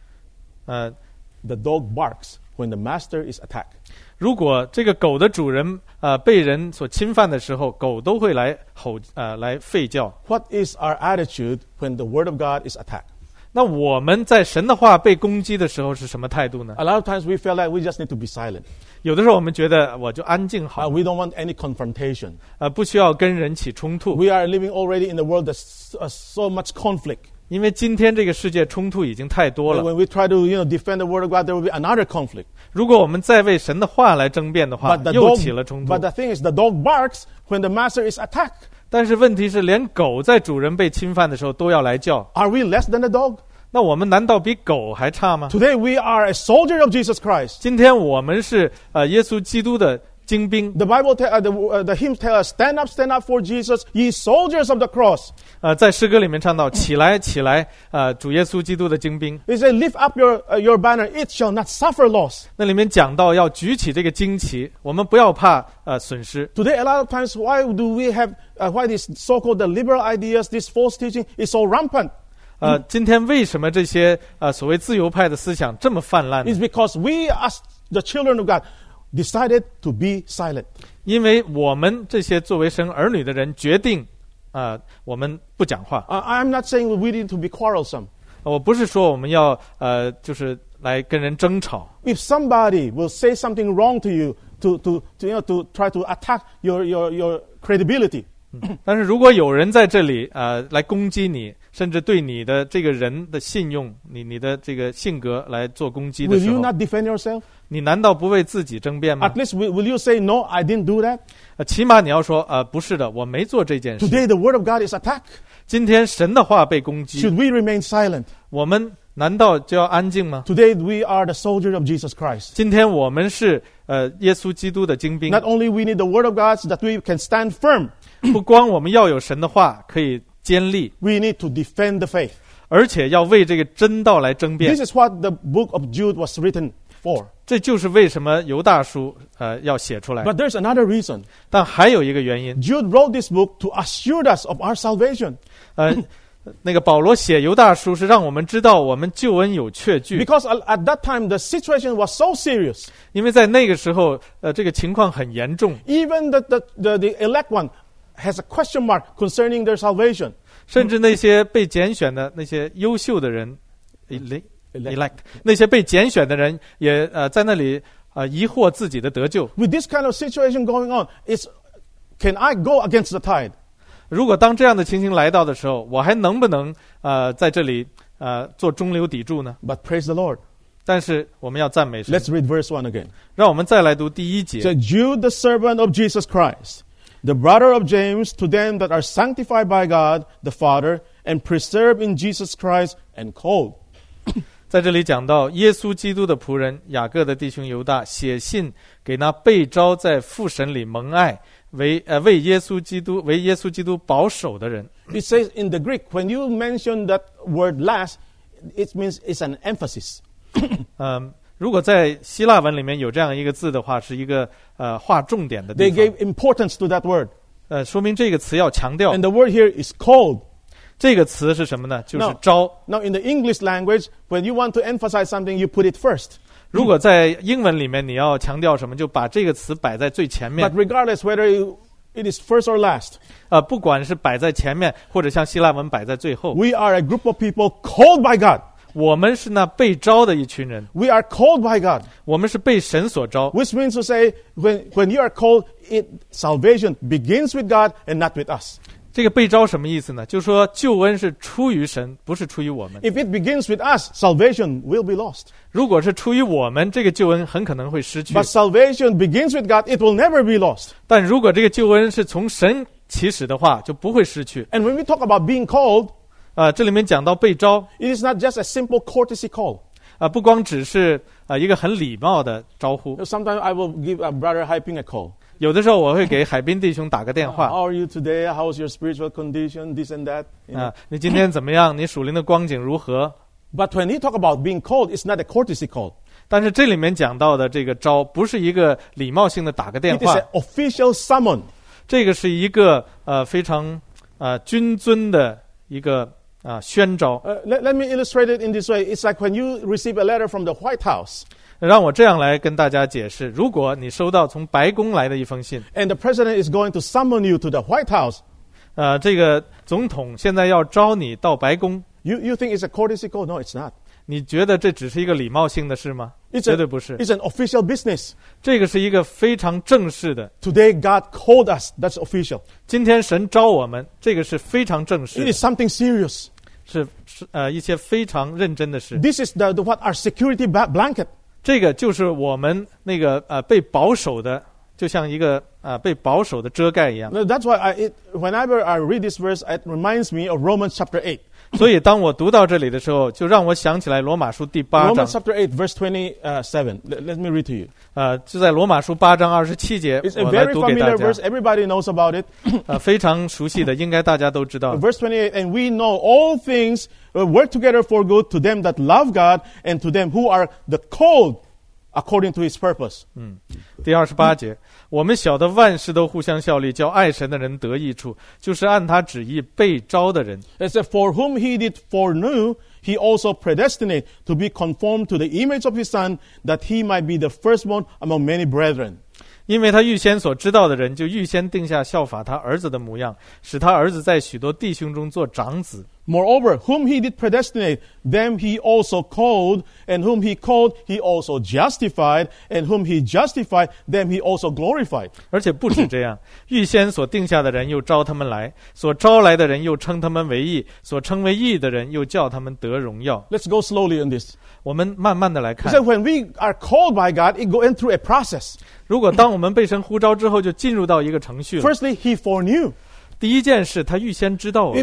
The dog barks when the master is attacked.
如果这个狗的主人被人所侵犯的时候，狗都会来吼来吠叫。
What is our attitude when the Word of God is attacked?
那我们在神的话被攻击的时候是什么态度呢？
A lot of times we feel like we just need to be silent.
有的时候我们觉得我就安静好，
We don't want any confrontation.
不需要跟人起冲突，
We are living already in the world that's so much conflict.
因为今天这个世界冲突已经太多
And
了。
when we try to defend the Word of God, there will be another conflict.
如果我们再为神的话来争辩的话
But，the
又起了冲
dog,
突
but。the thing is, the dog barks when the master is attacked.
但是问题是，连狗在主人被侵犯的时候都要来叫，
Are we less than the dog?
那我们难道比狗还差吗？
Today we are a soldier of Jesus Christ.
今天我们是耶稣基督的精兵。
The Bible, the hymns tell us, stand up for Jesus, ye soldiers of the cross.
在诗歌里面唱到，起来，起来，主耶稣基督的精兵。
He said, lift up your banner, it shall not suffer loss.
那里面讲到要举起这个旌旗，我们不要怕损失。
Today, a lot of times, why do we have, why this so-called the liberal ideas, this false teaching is so rampant?
今天为什么这些所谓自由派的思想这么泛滥呢？
It's because we, as the children of God, decided to be silent.
因为我们这些作为神儿女的人决定，我们不讲话。
I'm not saying we need to be quarrelsome.
我不是说我们要就是来跟人争吵。
If somebody will say something wrong to you, to try to attack your credibility,
但是如果有人在这里来攻击你， 甚至对你的这个人的信用，你的这个性格来做攻击的
will
时
you
候，
not defend yourself?
你难道不为自己争辩吗
At？least will you say, no, I didn't do that?
起码你要说，不是的，我没做这件事。
Today the word of God is attacked.
今天神的话被攻击，
Should we remain silent?
我们难道就要安静吗？
Today we are the soldiers of Jesus Christ.
今天我们是耶稣基督的精兵，
Not only we need the word of God so that we can stand firm,
不光我们要有神的话可以坚立，
we need to defend the faith.
而且要为这个真道来争辩。
This is what the book of Jude was written for.
这就是为什么犹大书要写出来。
But there's another reason.
但还有一个原因，
Jude wrote this book to assure us of our salvation.
那个保罗写犹大书是让我们知道我们救恩有确据，
Because at that time the situation was so serious.
因为在那个时候，这个情况很严重，
Even the elect one has a question mark concerning their salvation.
甚至那些被拣选的那些优秀的人 elect 那些被拣选的人也在那里疑惑自己的得救。
With this kind of situation going on, can I go against the tide?
如果当这样的情形来到的时候，我还能不能在这里做中流砥柱呢？
But praise the Lord.
但是我们要赞美神。
Let's read verse 1 again.
让我们再来读第1节。
So Jude, the servant of Jesus Christ, the brother of James, to them that are sanctified by God the Father and preserved in Jesus Christ and called.
在这里讲到耶稣基督的仆人雅各的弟兄犹大写信给那被召在父神里蒙爱为耶稣基督保守的人。
It says in the Greek, when you mention that word last, it means it's an emphasis.
如果在希腊文里面有这样一个字的话，是一个划重点的地
They
方。
gave importance to that word.
说明这个词要强调。
And the word here is called.
这个词是什么呢？就是
No.
召。
Now in the English language, when you want to emphasize something, you put it first.
如果在英文里面你要强调什么，就把这个词摆在最前面
But。regardless whether it is first or last,
不管是摆在前面，或者像希腊文摆在最后，
we are a group of people called by God.
我们是那被召的一群人，
We are called by God.
我们是被神所召。
Which means to say, when you are called, salvation begins with God and not with us.
这个被召什么意思呢？就是说救恩是出于神，不是出于我们。
If it begins with us, salvation will be lost.
如果是出于我们，这个救恩很可能会失去。
But salvation begins with God, it will never be lost.
但如果这个救恩是从神起始的话，就不会失去。
And when we talk about being called,
这里面讲到被召，
it is not just a simple courtesy call.
不光只是一个很礼貌的招呼。
Sometimes I will give a brother Haiping a call.
有的时候我会给海滨弟兄打个电话。
How are you today? How's your spiritual condition? This and that. You know.
你今天怎么样？你属灵的光景如何？
But when he talk about being called, it's not a courtesy call.
但是这里面讲到的这个招，不是一个礼貌性的打个电
It is
话，
an official summon.
这个是一个非常君尊的一个宣召。
Let me illustrate it in this way. It's like when you receive a letter from the White House.
让我这样来跟大家解释：如果你收到从白宫来的一封信，
And the president is going to summon you to the White House.
这个总统现在要招你到白宫，
You think it's a courtesy call? No, it's not.
你觉得这只是一个礼貌性的事吗？
It's
绝对不是，
It's an official business.
这个是一个非常正式的。
Today God called us. That's official.
今天神招我们，这个是非常正式
It
的，
is something serious.
是一些非常认真的事。
This is what our security blanket.
这个就是我们那个被保守的，就像一个被保守的遮盖一样。
That's why whenever I read this verse, it reminds me of Romans chapter 8.
所以当我读到这里的时候，就让我想起来罗马书第8
Romans
章。
chapter 8, verse 27. Let me read to you.
就在罗马书8章27节，
It's a
我来
very
读给大
familiar
家
verse. Everybody knows about it.
非常熟悉的，应该大家都知道。
Verse 28, and we know all things work together for good to them that love God and to them who are the called according to his purpose.
第28节，我们晓得万事都互相效力，叫爱神的人得益处，就是按他旨意被召的人。
It says, for whom he did foreknew, he also predestinate to be conformed to the image of his Son, that he might be the firstborn among many brethren.
因为他预先所知道的人，就预先定下效法他儿子的模样，使他儿子在许多弟兄中做长子。
Moreover, whom he did predestinate, them he also called, and whom he called, he also justified, and whom he justified, them he also glorified.
而且不止这样，预先所定下的人又招他们来，所招来的人又称他们为义，所称为义的人又叫他们得荣耀。
Let's go slowly on this.
我们慢慢的来
He
看，
said when we are called by God, it goes through a process.
如果当我们被神呼召之后，就进入到一个程序了。
Firstly, he foreknew.
第一件事，他预先知道我们，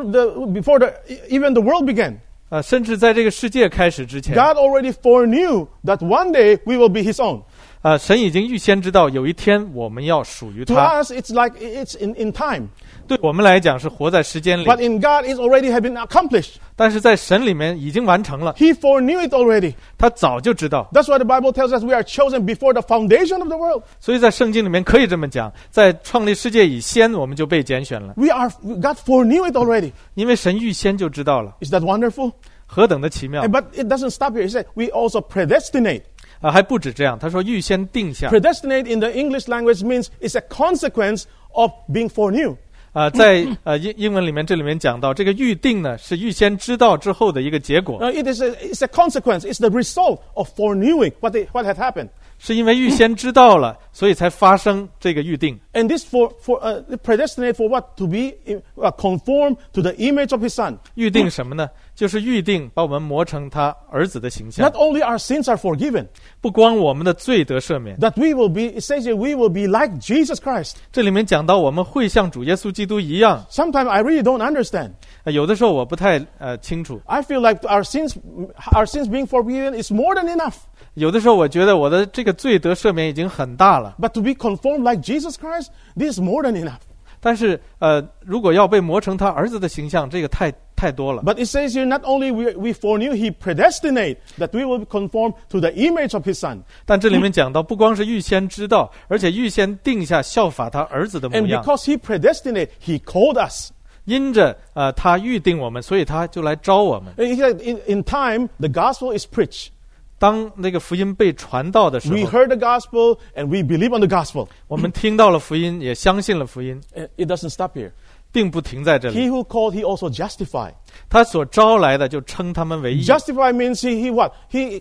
Before even the world began,
甚至在这个世界开始之前，
God already foreknew that one day we will be his own.
神已经预先知道有一天我们要属于
To
他。
us, it's like it's in time.
对我们来讲是活在时间里，
But in God, it's already have been accomplished.
但是在神里面已经完成了，
He foreknew it already.
他早就知道。
That's why the Bible tells us we are chosen before the foundation of the world.
所以在圣经里面可以这么讲，在创立世界以先我们就被拣选了，
God foreknew it already.
因为神预先就知道了，
Is that wonderful?
何等的奇妙
But it doesn't stop here. He said we also predestinate.
还不止这样，他说预先定下。
Predestinate in the English language means it's a consequence of being foreknew.
在英文里面，这里面讲到这个预定呢，是预先知道之后的一个结果，
It's a consequence. It's the result of foreknowing what had happened.
是因为预先知道了，所以才发生这个预定。
And this predestinate for what? To be conformed to the image of his son.
预定什么呢？就是预定把我们磨成他儿子的形象。
Not only our sins are forgiven,
不光我们的罪得赦免，
that we will be, it says here, we will be like Jesus Christ.
这里面讲到我们会像主耶稣基督一样。
Sometimes I really don't understand.
有的时候我不太清楚，
I feel like our sins being forgiven is more than enough.
有的时候我觉得我的这个罪得赦免已经很大了，
But to be conformed like Jesus Christ, this is more than enough.
但是如果要被磨成他儿子的形象，这个太多了。
But it says here, not only we foreknew, he predestinate that we will conform to the image of his son.
但这里面讲到，不光是预先知道，而且预先定下效法他儿子的模
And
样。
because he predestinate, he called us.
因着他预定我们，所以他就来招我们。
And he said, in time, the gospel is preached.
当那个福音被传道的时
We
候，
heard the gospel and we believe on the gospel.
我们听到了福音，也相信了福音，
It doesn't stop here.
并不停在这里。
He who called, he also justified.
他所招来的就称他们为义。
Justify means he what?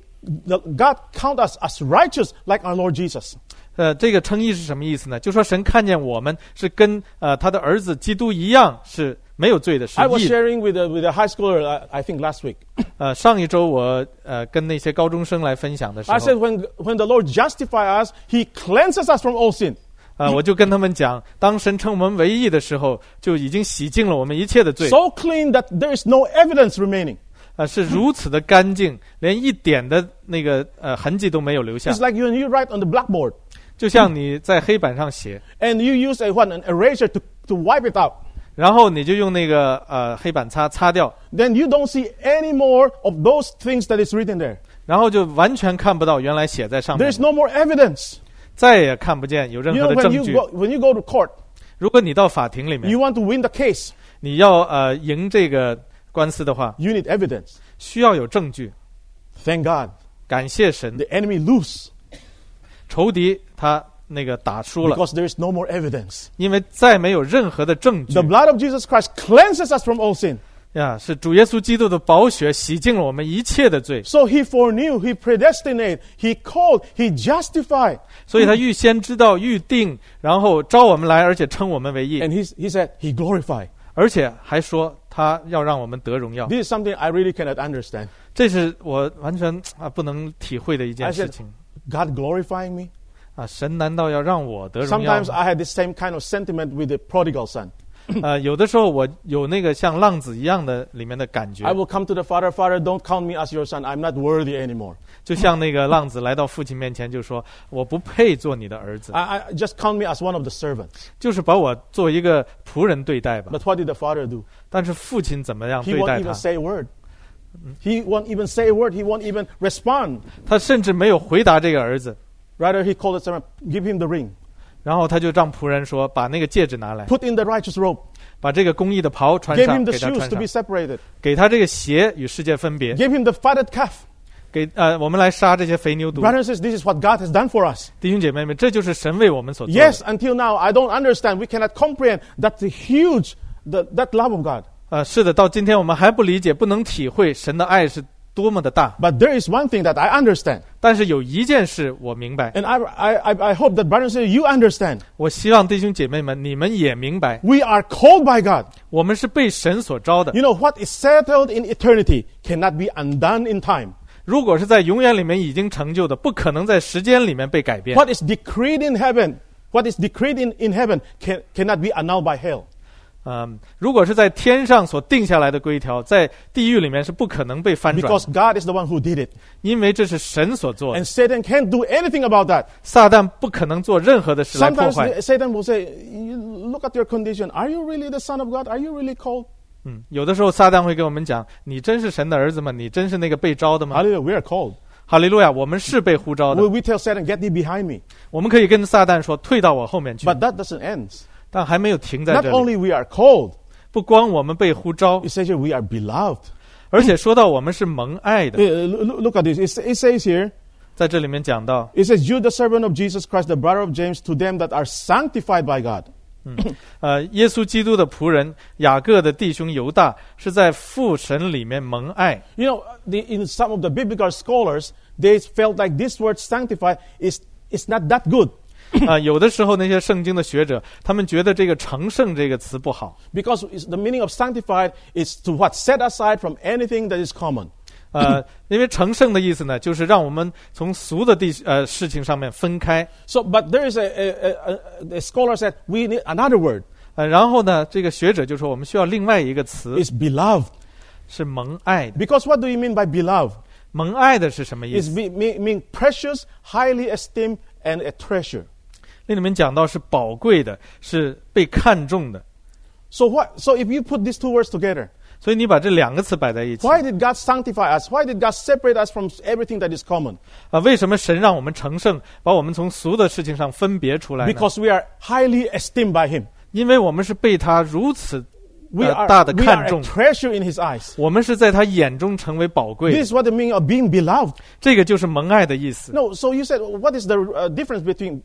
God count us as righteous like our Lord Jesus.
这个称义是什么意思呢？就说神看见我们是跟他的儿子基督一样，是没有罪的，是
I was
义的。
sharing with a high schooler, I think last week.
上一周我跟那些高中生来分享的时
I said
候，
when the Lord justifies us, he cleanses us from all sin.
我就跟他们讲，当神称我们为义的时候，就已经洗净了我们一切的罪，
So clean that there is no evidence remaining.
是如此的干净，连一点的那个痕迹都没有留下。
It's like you write on the blackboard
就像你在黑板上写，
and you use an eraser to wipe it out.
然后你就用那个黑板擦掉，
Then you don't see any more of those things that is written there.
然后就完全看不到原来写在上面
There's no more evidence.
再也看不见有任
You
何
know,
的
when
证据。
when you go to court,
如果你到法庭里面，
you want to win the case,
你要赢这个官司的话，
you need evidence.
需要有证据。
Thank God.
感谢神，
The enemy lose
仇敌他那个打输了，
because there is no more evidence.
因为再没有任何的证据
The blood of Jesus Christ cleanses us from all sin.
呀，是主耶稣基督的宝血洗净了我们一切的罪，
So he foreknew, he predestinate, he called, he justified.
所以他预先知道、预定，然后招我们来，而且称我们为义，
And he said, he glorified.
而且还说他要让我们得荣耀。
This is something I really cannot understand.
这是我完全不能体会的一件
I
事
said,
情
God glorifying me?
神难道要让我得荣耀
Sometimes
吗？
I had this same kind of sentiment with the prodigal son.
有的时候我有那个像浪子一样的里面的感觉
I，will come to the father, Father, don't count me as your son. I'm not worthy anymore.
就像那个浪子来到父亲面前就说：“我不配做你的儿子，
I just count me as one of the servants.
就是把我做一个仆人对待吧。
But what did the father do? ”
但是父亲怎么样
He
对
won't
待
even
他？
say a word. He won't even say a word. He won't even respond.
他甚至没有回答这个儿子，
Rather, he called the servant, give him the ring.
然后他就让仆人说：“把那个戒指拿来，
Put in the righteous robe.
把这个公义的袍穿
Gave
上，
him the
给他
shoes
穿
to be
上，
separated.
给他这个鞋与世界分别，
Gave him the fatted calf.
给我们来杀这些肥牛犊。”
Brothers and sisters, this is what God has done for us.
弟兄姐妹们，这就是神为我们所做的。
Yes, until now, I don't understand. We cannot comprehend that huge, that love of God.
是的，到今天我们还不理解，不能体会神的爱是多么的大。
But there is one thing that I understand.
但是有一件事我明白，
And I hope that brothers and sisters, you understand.
我希望弟兄姐妹们你们也明白，
We are called by God.
我们是被神所招的。
You know, what is settled in eternity cannot be undone in time.
如果是在永远里面已经成就的，不可能在时间里面被改变。
What is decreed in heaven, what is decreed in heaven cannot be annulled by hell.
如果是在天上所定下来的规条，在地狱里面是不可能被翻转
Because
的，
God is the one who did it.
因为这是神所做的。
And Satan can't do anything about that.
撒旦不可能做任何的事来破
Sometimes
坏。
Satan will say, look at your condition. Are you really the son of God? Are you really called?
有的时候撒旦会跟我们讲：“你真是神的儿子吗？你真是那个被招的吗
Hallelujah, we are called. ？”
哈利路亚，我们是被呼召的。
We tell Satan, get thee behind me.
我们可以跟撒旦说：“退到我后面去。
But that doesn't end. ”
但还没有停在
Not
这里。
only we are called,
不光我们被呼召，
it says here we are beloved.
而且说到我们是蒙爱的。
Look at this. It says here,
在这里面讲到，
it says, you the servant of Jesus Christ, the brother of James, to them that are sanctified by God.
耶稣基督的仆人雅各的弟兄犹大是在父神里面蒙爱。
You know, in some of the biblical scholars, they felt like this word sanctify is not that good.
有的时候那些圣经的学者，他们觉得这个成圣这个词不好，
Because the meaning of sanctified is to what? Set aside from anything that is common.
因为成圣的意思呢，就是让我们从俗的事情上面分开。
So, but there is a scholar said we need another word.
然后呢，这个学者就说我们需要另外一个词，
It's beloved.
是蒙爱的。
Because what do you mean by beloved?
蒙爱的是什么意
It's
思？
mean precious, highly esteemed, and a treasure.
那里面讲到是宝贵的，是被看重的。
So what? So if you put these two words together,
所以你把这两个词摆在一起，
why did God sanctify us? Why did God separate us from everything that is common?
为什么神让我们成圣，把我们从俗的事情上分别出来呢？
Because we are highly esteemed by Him.
因为我们是被他如此
We
大的
are
看
a
重，
treasure in His eyes.
我们是在他眼中成为宝贵
This
的。
is what the meaning of being beloved.
这个就是蒙爱的意思。
No, so you said, what is the difference between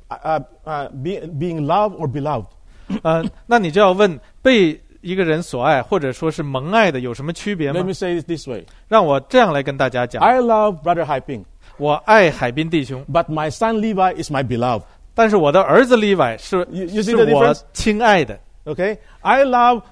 being loved or beloved?
那你就要问，被一个人所爱，或者说是蒙爱的，有什么区别
Let
吗
me？say it this way.
让我这样来跟大家讲：
I love Brother Haiping,
我爱海滨弟兄，
but my son Levi is my beloved.
但是我的儿子利百是
You see
是
the
我
difference?
亲爱的。
Okay? I love,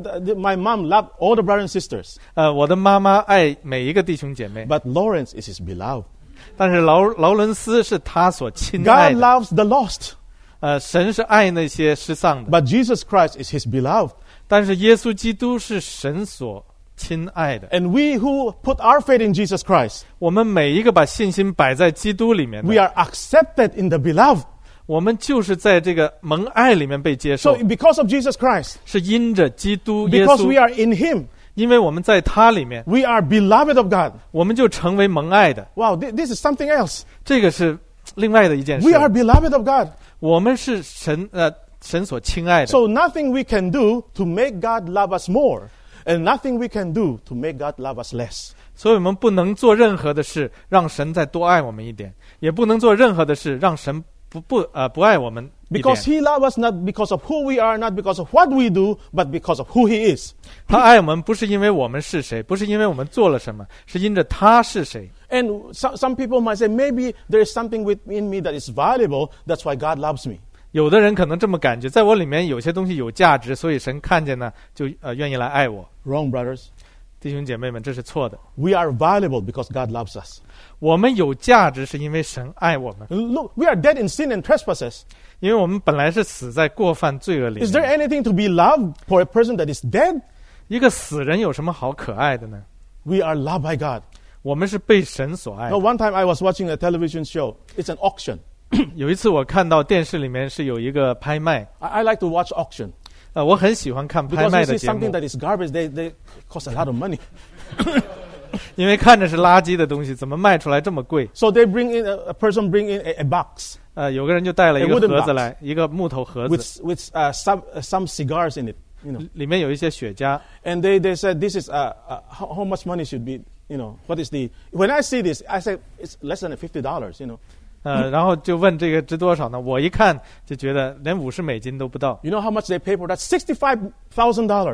my mom loved all the brothers and sisters,
我的妈妈爱每一个弟兄姐妹，
but Lawrence is his beloved.
但是劳伦斯是他所亲爱
God
的。
loves the lost,
神是爱那些失丧的，
but Jesus Christ is his beloved.
但是耶稣基督是神所亲爱的。
And we who put our faith in Jesus Christ,
我们每一个把信心摆在基督里面
we
的，
are accepted in the beloved.
我们就是在这个蒙爱里面被接
So
受，
because of Jesus Christ,
是因着基督耶
because we
稣，
are in him,
因为我们在他里面，
we are beloved of God.
我们就成为蒙爱的。
Wow, this is something else.
这个是另外的一件
We are
事。
beloved of God.
我们是神所亲爱的，
So nothing we can do to make God love us more, and nothing we can do to make God love us less.
所以我们不能做任何的事让神再多爱我们一点，也不能做任何的事让神不爱我们一点。
Because he loves us not because of who we are, not because of what we do, but because of who he is.
他爱我们不是因为我们是谁，不是因为我们做了什么，是因着他是谁。
And some people might say, maybe there is something within me that is valuable, that's why God loves me.
有的人可能这么感觉，在我里面有些东西有价值，所以神看见呢，就愿意来爱我。
Wrong, brothers.
弟兄姐妹们，这是错的。
We are valuable because God loves us.
我们有价值是因为神爱我们，
Look, we are dead in sin and trespasses.
因为我们本来是死在过犯罪恶里
Is there
面。
anything to be loved for a person that is dead?
一个死人有什么好可爱的呢？
We are loved by God.
我们是被神所爱
No,
的。
one time I was watching a television show. It's an auction.
有一次我看到电视里面是有一个拍卖，
I like to watch auction.
我很喜欢看拍
Because
卖
you
的
see
节目
something，that is garbage, they cost a lot of money.
因为看着是垃圾的东西，怎么卖出来这么贵？
So they bring in a person bring in a box
有个人就带了一
A
个
wooden
盒子
box
来，一个木头盒子，
with some cigars in it, you know.
里面有一些雪茄。
And they said this is how much money should be, you know, what is the, when I see this, I say it's less than $50, you know.
然后就问这个值多少呢？我一看就觉得连$50都不到。
You know how much they pay for that? $65,000.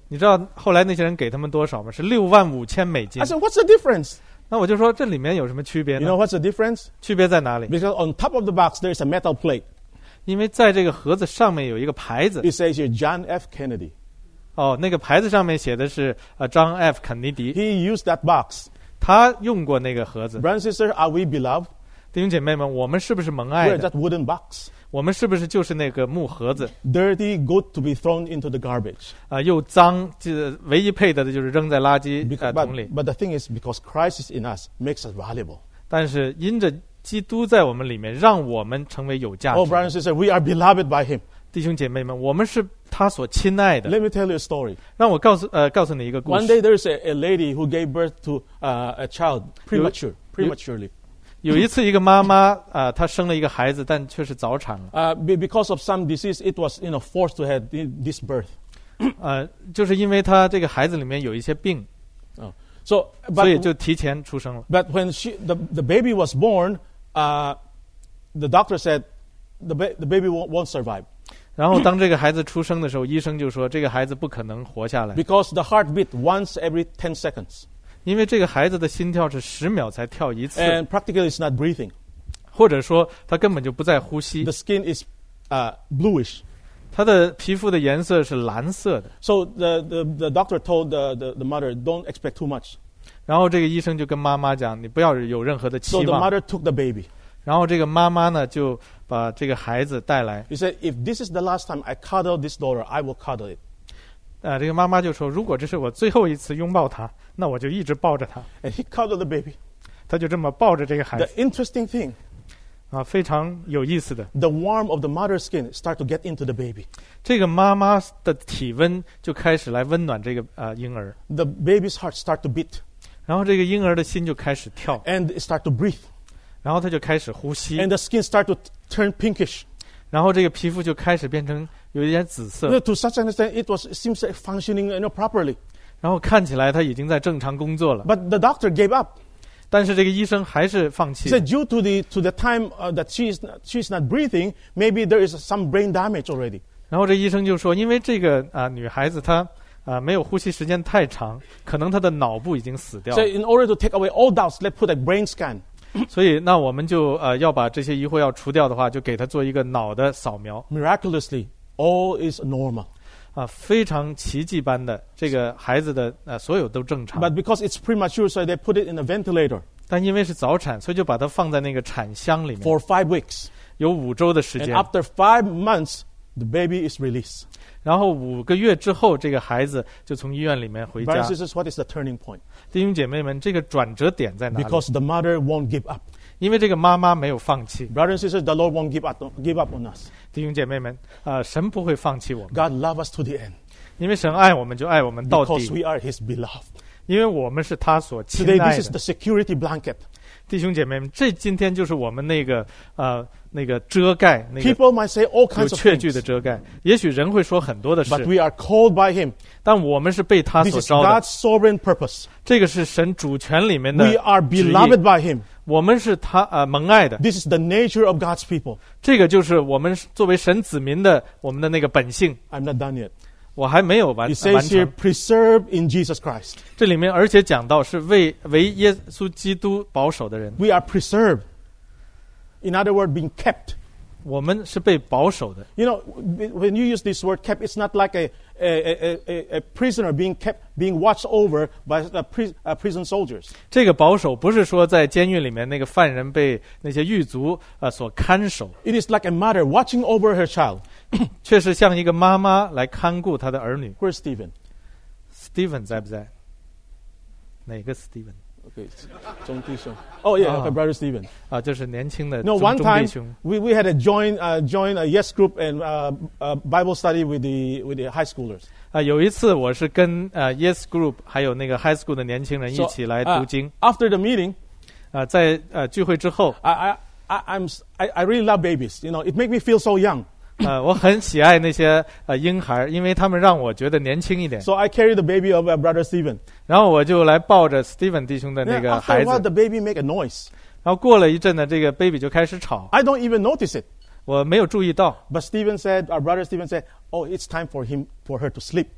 你知道后来那些人给他们多少吗？是$65,000。
I said, what's the difference?
那我就说这里面有什么区别
You
呢？
know what's the difference?
区别在哪里？
Because on top of the box, there's a metal plate.
因为在这个盒子上面有一个牌子，
It says here, John F. Kennedy.
那个牌子上面写的是张 F. 肯尼迪，
He used that box.
他用过那个盒子。
Brothers and sisters, are we beloved?
弟兄姐妹们，我们是不是蒙爱
We're
的？
that wooden box.
我们是不是就是那个木盒子？
Dirty, good to be thrown into the garbage.
又脏，这唯一配得的就是扔在垃圾 桶里。
But the thing is, because Christ is in us, makes us valuable.
但是因着基督在我们里面，让我们成为有价
Oh,
值
brothers and sisters, we are beloved by Him.
弟兄姐妹们，我们是他所亲爱的。
Let me tell you a story.
让我告诉你一个故
One
事。
day, there's a lady who gave birth to a child prematurely.
有一次，一个妈妈她生了一个孩子，但却是早产了。
Because of some disease, it was forced to have this birth.
就是因为她这个孩子里面有一些病，
So,
所以就提前出生了。
but when the baby was born, the doctor said the baby won't survive
然后当这个孩子出生的时候，医生就说这个孩子不可能活下来，
because the heart beat once every 10 seconds.
因为这个孩子的心跳是10秒才跳一次，
And practically it's not breathing.
或者说他根本就不在呼吸
The。skin is bluish.
他的皮肤的颜色是蓝色的。
So the doctor told the mother, don't expect too much.
然后这个医生就跟妈妈讲，你不要有任何的
So
期
the
望。
mother took the baby.
然后这个妈妈呢就把这个孩子带来，
He said, if this is the last time I cuddle this daughter, I will cuddle it.
这个妈妈就说，如果这是我最后一次拥抱他，那我就一直抱着他。
And he cuddled the baby.
他就这么抱着这个孩
The
子
interesting thing,
非常有意思的。
the warmth of the mother's skin start to get into the baby.
这个妈妈的体温就开始来温暖这个婴儿，
The baby's heart start to beat.
然后这个婴儿的心就开始跳，
And it start to breathe.
然后他就开始呼吸
And，the skin start to turn pinkish.
然后这个皮肤就开始变成有一点紫色，
To such an extent, it seems like functioning properly.
然后看起来他已经在正常工作了。
But the doctor gave up.
但是这个医生还是放
He
弃
said
了。
due to the time that she's not breathing, maybe there is some brain damage already.
然后这医生就说，因为这个女孩子她没有呼吸时间太长，可能她的脑部已经死掉
So
了，
in order to take away all doubts, let's put a brain scan.
所以那我们就要把这些疑惑要除掉的话，就给她做一个脑的扫描
Miraculously, all is normal.
非常奇迹般的，这个孩子的所有都正常。
But because it's premature, so they put it in a ventilator
但因为是早产，所以就把它放在那个产箱里面，
for 5 weeks.
有5周的时
And
间。
after 5 months, the baby is released.
然后5个月之后，这个孩子就从医院里面回家
Brothers。and sisters, what is the turning point?
弟兄姐妹们，这个转折点在哪里？
Because the mother won't give up.
因为这个妈妈没有放弃。
Brothers and sisters, the Lord won't give up on us.
弟兄姐妹们，神不会放弃我们，
God loves us to the end
因为神爱我们就爱我们到
because
底，
we are His beloved.
因为我们是他所亲
Today,
爱
this is
的。
the security blanket.
弟兄姐妹们，这今天就是我们那个遮盖，那个
People might say all
有
kinds of
确据的
things,
遮盖。也许人会说很多的
but
事，
we are called by Him.
但我们是被他
This
所
is
招的。
God's sovereign purpose.
这个是神主权里面的
We are
旨意
beloved by Him.
我们是他蒙爱的。
This is the nature of God's people.
这个就是我们作为神子民的我们的那个本性。
I'm not done yet.
我还没有完
It says here,
成。
preserved in Jesus Christ.
这里面而且讲到是为耶稣基督保守的人，
We are preserved. In other words, being kept.
我们是被保守的。
You know, when you use this word kept, it's not like a prisoner being kept, being watched over by prison soldiers.
这个保守不是说在监狱里面那个犯人被那些狱卒所看守，
It is like a mother watching over her child.
却是像一个妈妈来看顾她的儿女。
Where's Stephen?
Stephen 在不在？哪个 Stephen？
Okay, 钟弟兄. Oh yeah, okay, brother Stephen.
就是年轻的
No,
中
one
弟
time
兄。
we had a join a yes group and Bible study with the high schoolers.
有一次我是跟Yes Group 还有那个 High School 的年轻人一
So,
起来读经。
after the meeting,
在聚会之后，
I really love babies. You know, it makes me feel so young.
我很喜爱那些婴孩，因为他们让我觉得年轻一点。
So I carry the baby of brother Stephen.
然后我就来抱着 Steven 弟兄的那
Yeah,
个
after
孩
a while,
子，
the baby make a noise.
然后过了一阵呢，这个 baby 就开始吵，
I don't even notice it.
我没有注意到。
But our brother Stephen said, "Oh, it's time for her to sleep."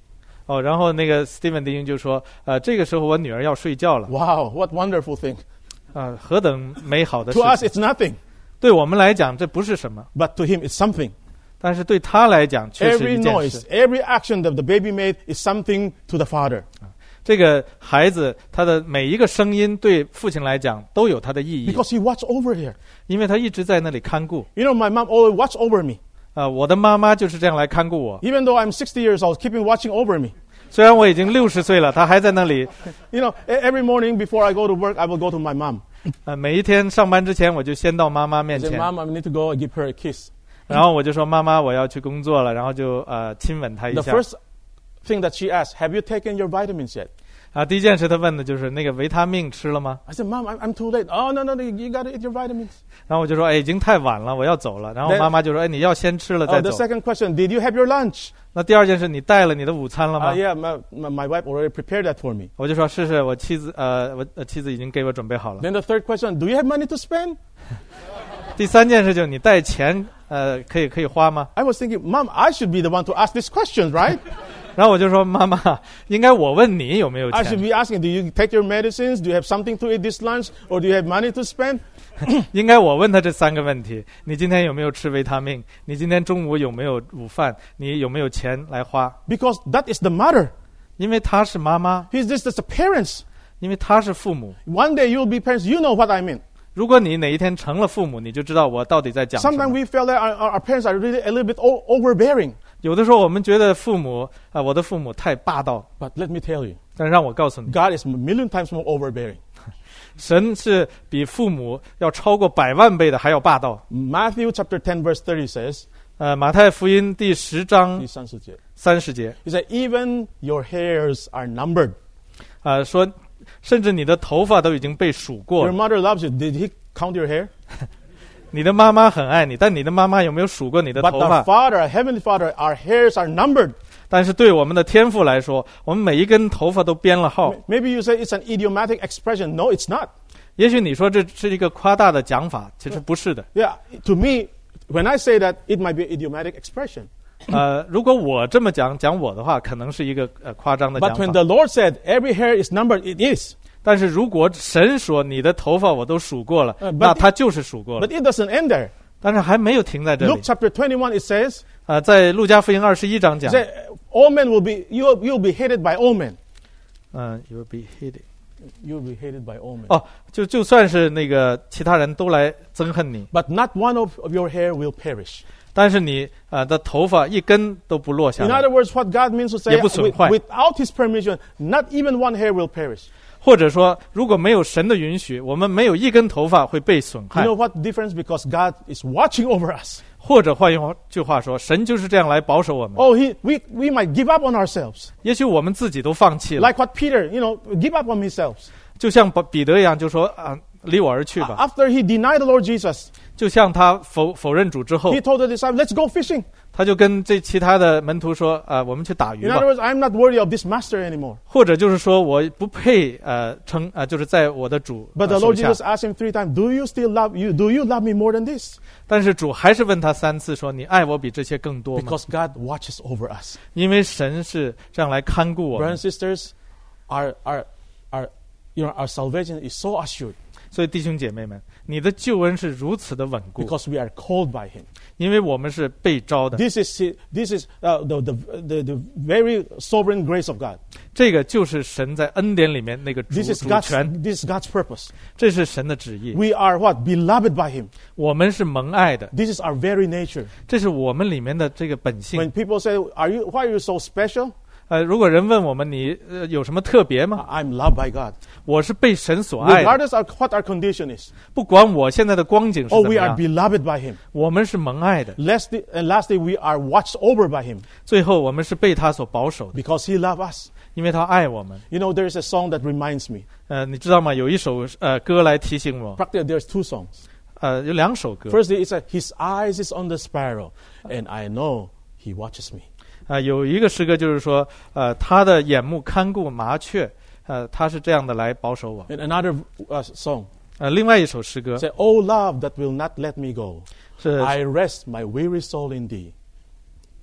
然后那个 Steven 弟兄就说，这个时候我女儿要睡觉了。
Wow, what wonderful thing.
何等美好的事
To us,
情！
it's nothing.
对我们来讲这不是什么，
But to him, it's something.
但是对他来讲却是
Every
一件
noise,
事。
every action that the baby made is something to the father.
这个孩子他的每一个声音对父亲来讲都有他的意义，
Because he watched over here.
因为他一直在那里看顾。
You know, my mom always watched over me.
我的妈妈就是这样来看顾我。
Even though I'm 60 years old, keeping watching over me.
虽然我已经60岁了，她还在那里。
You know, every morning before I go to work, I will go to my mom.
每一天上班之前，我就先到妈妈
I
面
say,
前，
Mom, I need to go and give her a kiss.
然后我就说妈妈，我要去工作了，然后就亲吻她一
The
下。
first thing that she asked, have you taken your vitamins yet?
第一件事她问的就是那个维他命吃了吗？
I said, Mom, I'm too late. Oh, no, you got to eat your vitamins.
然后我就说，已经太晚了，我要走了。然后
Then-
妈妈就说，你要先吃了再
The
走。
second question, did you have your lunch?
那第二件事，你带了你的午餐了吗？
Yeah, my wife already prepared that for me.
我就说，是，我妻子我妻子已经给我准备好了。
Then the third question, do you have money to spend?
第三件事就是你带钱，可以花吗？
I was thinking, Mom, I should be the one to ask these questions, right?
然后我就说，妈妈，应该我问你有没有
I should
钱，
be asking, do you take your medicines? Do you have something to eat this lunch? Or do you have money to spend?
应该我问他这3个问题：你今天有没有吃维他命？你今天中午有没有午饭？你有没有钱来花？
Because that is the mother.
因为他是妈妈，
He's just the parents.
因为他是父母。
One day you'll be parents. You know what I mean.
如果你哪一天成了父母，你就知道我到底在讲什
Sometimes
么。
we feel that our parents are really a little bit overbearing.
有的时候我们觉得父母我的父母太霸道，
But let me tell you,
但是让我告诉你，
God is a million times more overbearing.
神是比父母要超过100万倍的还要霸道。
Matthew chapter 10 verse 30 says,
马太福音第10章
第30节,
30节，
he said, even your hairs are numbered.
说甚至你的头发都已经被数过
Your
了。
mother loves you. Did he count your hair?
你的妈妈很爱你，但你的妈妈有没有数过你的
But
头
our
发？
Father, our Heavenly Father, our hairs are numbered.
但是对我们的天父来说，我们每一根头发都编了号。
Maybe you say it's an idiomatic expression. No, it's not.
也许你说这是一个夸大的讲法，其实不是的。
Yeah, to me, when I say that, it might be an idiomatic expression.
如果我这么讲我的话，可能是一个夸张的讲
But when
法。
the Lord said every hair is numbered, it is.
但是如果神说你的头发我都数过了，
but
那他就是数过了。
But it doesn't end there.
但是还没有停在这里
Luke。chapter 21, it says,
在路加福音21章讲
say, all men will be, you'll be hated by all men.
，you'll be hated。
You'll be hated by all men.
就算是那个其他人都来憎恨你，
But not one of your hair will perish.
但是你的头发一根都不落下
In
来
other。words, what God means to say,
也不损坏。
without His permission, not even one hair will perish.
或者说，如果没有神的允许，我们没有一根头发会被损
You
害。
know what difference? Because God is watching over us.
或者换一句话说，神就是这样来保守我们。
Oh, we might give up on ourselves.
也许我们自己都放弃了，
Like what Peter, give up on himself.
就像彼得一样，就说离我而去吧。
After he denied the Lord Jesus,
就像他否认主之后
he，told the disciples, let's go fishing.
他就跟其他的门徒说，我们去打鱼
In
吧。
other words, I'm not worthy of this master anymore.
或者就是说我不配就是在我的主
But the
手
Lord
下。
Jesus asked him 3 times, do you still love you? Do you love me more than this?
但是主还是问他3次说，你爱我比这些更多吗？
Because God watches over us.
因为神是这样来看顾我
Brothers
们
and，sisters, our salvation is so assured
所以弟兄姐妹们，你的救恩是如此的稳固，
because we are called by Him.
因为我们是被招的。
This is the very sovereign grace of God.
这个就是神在恩典里面那个主
This is
权，
God's purpose.
这是神的旨意。
We are what? Beloved by Him.
我们是蒙爱的，
This is our very nature.
这是我们里面的这个本性
When。people say, why are you so special?
如果人问我们你有什么特别吗？
I'm loved by God.
我是被神所爱的，
Regardless of what our condition is.
不管我现在的光景是
Oh,
怎么
we are
样，
beloved by Him.
我们是蒙爱的。
And lastly, we are watched over by Him
最后我们是被他所保守的，
because He loves us.
因为他爱我们。
There is a song that reminds me.
你知道吗？有一首歌来提醒我，
Practically, there's 2 songs.
有2首歌。
Firstly, it's His eyes is on the sparrow, and I know He watches me.
有一个诗歌就是说，他的眼目看顾麻雀，他是这样的来保守我。
And another song
另外一首诗歌
say, "Oh love that will not let me go,
是
I rest my weary soul in Thee."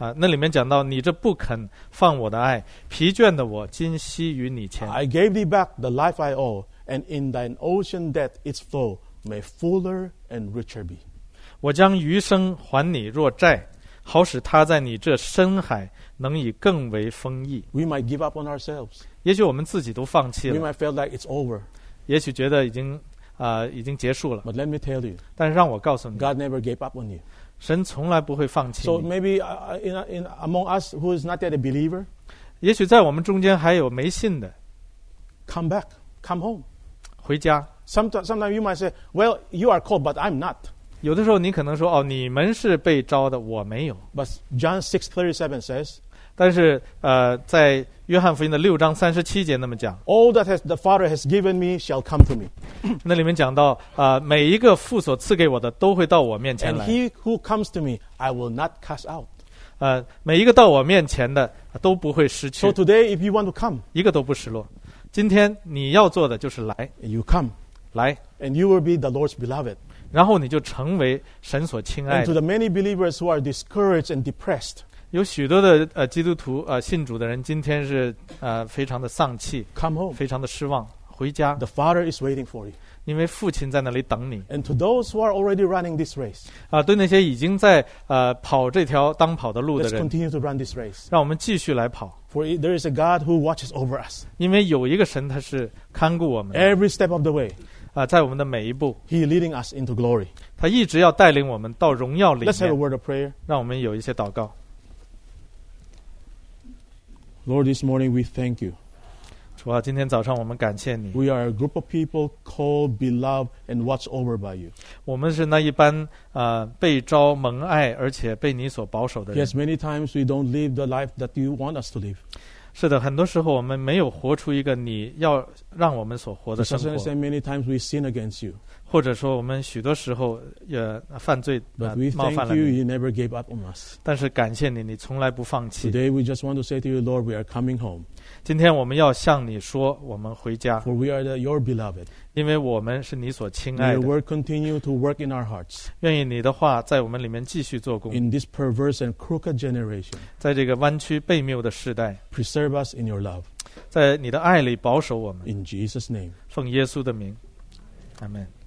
那里面讲到，你这不肯放我的爱，疲倦的我今夕于你前。
I gave thee back the life I owe, and in thine ocean debt its flow may fuller and richer be.
我将余生还你若债，好使他在你这深海能以更为丰溢。
We might give up on ourselves.
也许我们自己都放弃
We
了，
might feel like it's over.
也许觉得已经结束了。
But let me tell you,
但是让我告诉你，
God never gave up on you.
神从来不会放弃
So
你。
maybe among us who is not yet a believer,
也许在我们中间还有没信的，
come back, come home.
回家。
Sometimes you might say, well, you are called, but I'm not.
有的时候你可能说，哦，你们是被招的，我没有。
But John 6:37 says,
但是在约翰福音的6章37节那么讲，
all that the Father has given me shall come to me.
那里面讲到，每一个父所赐给我的都会到我面前
And
来，
he who comes to me, I will not cast out.
每一个到我面前的都不会失去
So，today, if you want to come,
一个都不失落。今天你要做的就是来，
you come,
来，
and you will be the Lord's beloved.
然后你就成为神所亲爱
And to
的。
the many believers who are discouraged and depressed,
有许多的基督徒信主的人，今天是非常的丧气，
come home.
非常的失望，回家，
The Father is waiting for you.
因为父亲在那里等你。
And to those who are already running this race,
对那些已经在跑这条当跑的路的
let's
人，
continue to run this race.
让我们继续来跑，
For there is a God who watches over us.
因为有一个神他是看顾我们的
Every step of the way,
在我们的每一步，
He is leading us into glory.
他一直要带领我们到荣耀里
Let's have a
面。
word of prayer.
让我们有一些祷告。
Lord, this morning we thank you.
主啊，今天早上我们感谢你，
We are a group of people called, beloved, and watched over by you.
我们是那一般被招蒙爱而且被你所保守的人。
Yes, many times we don't live the life that you want us to live.
是的，很多时候我们没有活出一个你要让我们所活
To
的生
such an
活，
extent, many times we sin against you.
或者说我们许多时候也犯罪
But we
冒犯
thank
了
you,
你。
you never gave up on us.
但是感谢你，你从来不放弃。
Today we just want to say to you, Lord, we are coming home.
今天我们要向你说，我们回家，
For we are your beloved.
因为我们是你所亲
May
爱
your
的。
word continue to work in our hearts.
愿意你的话在我们里面继续做工，
In this perverse and crooked generation,
在这个弯曲悖谬的时代，
preserve us in your love.
在你的爱里保守我们。
In Jesus' name.
奉耶稣的名，阿门。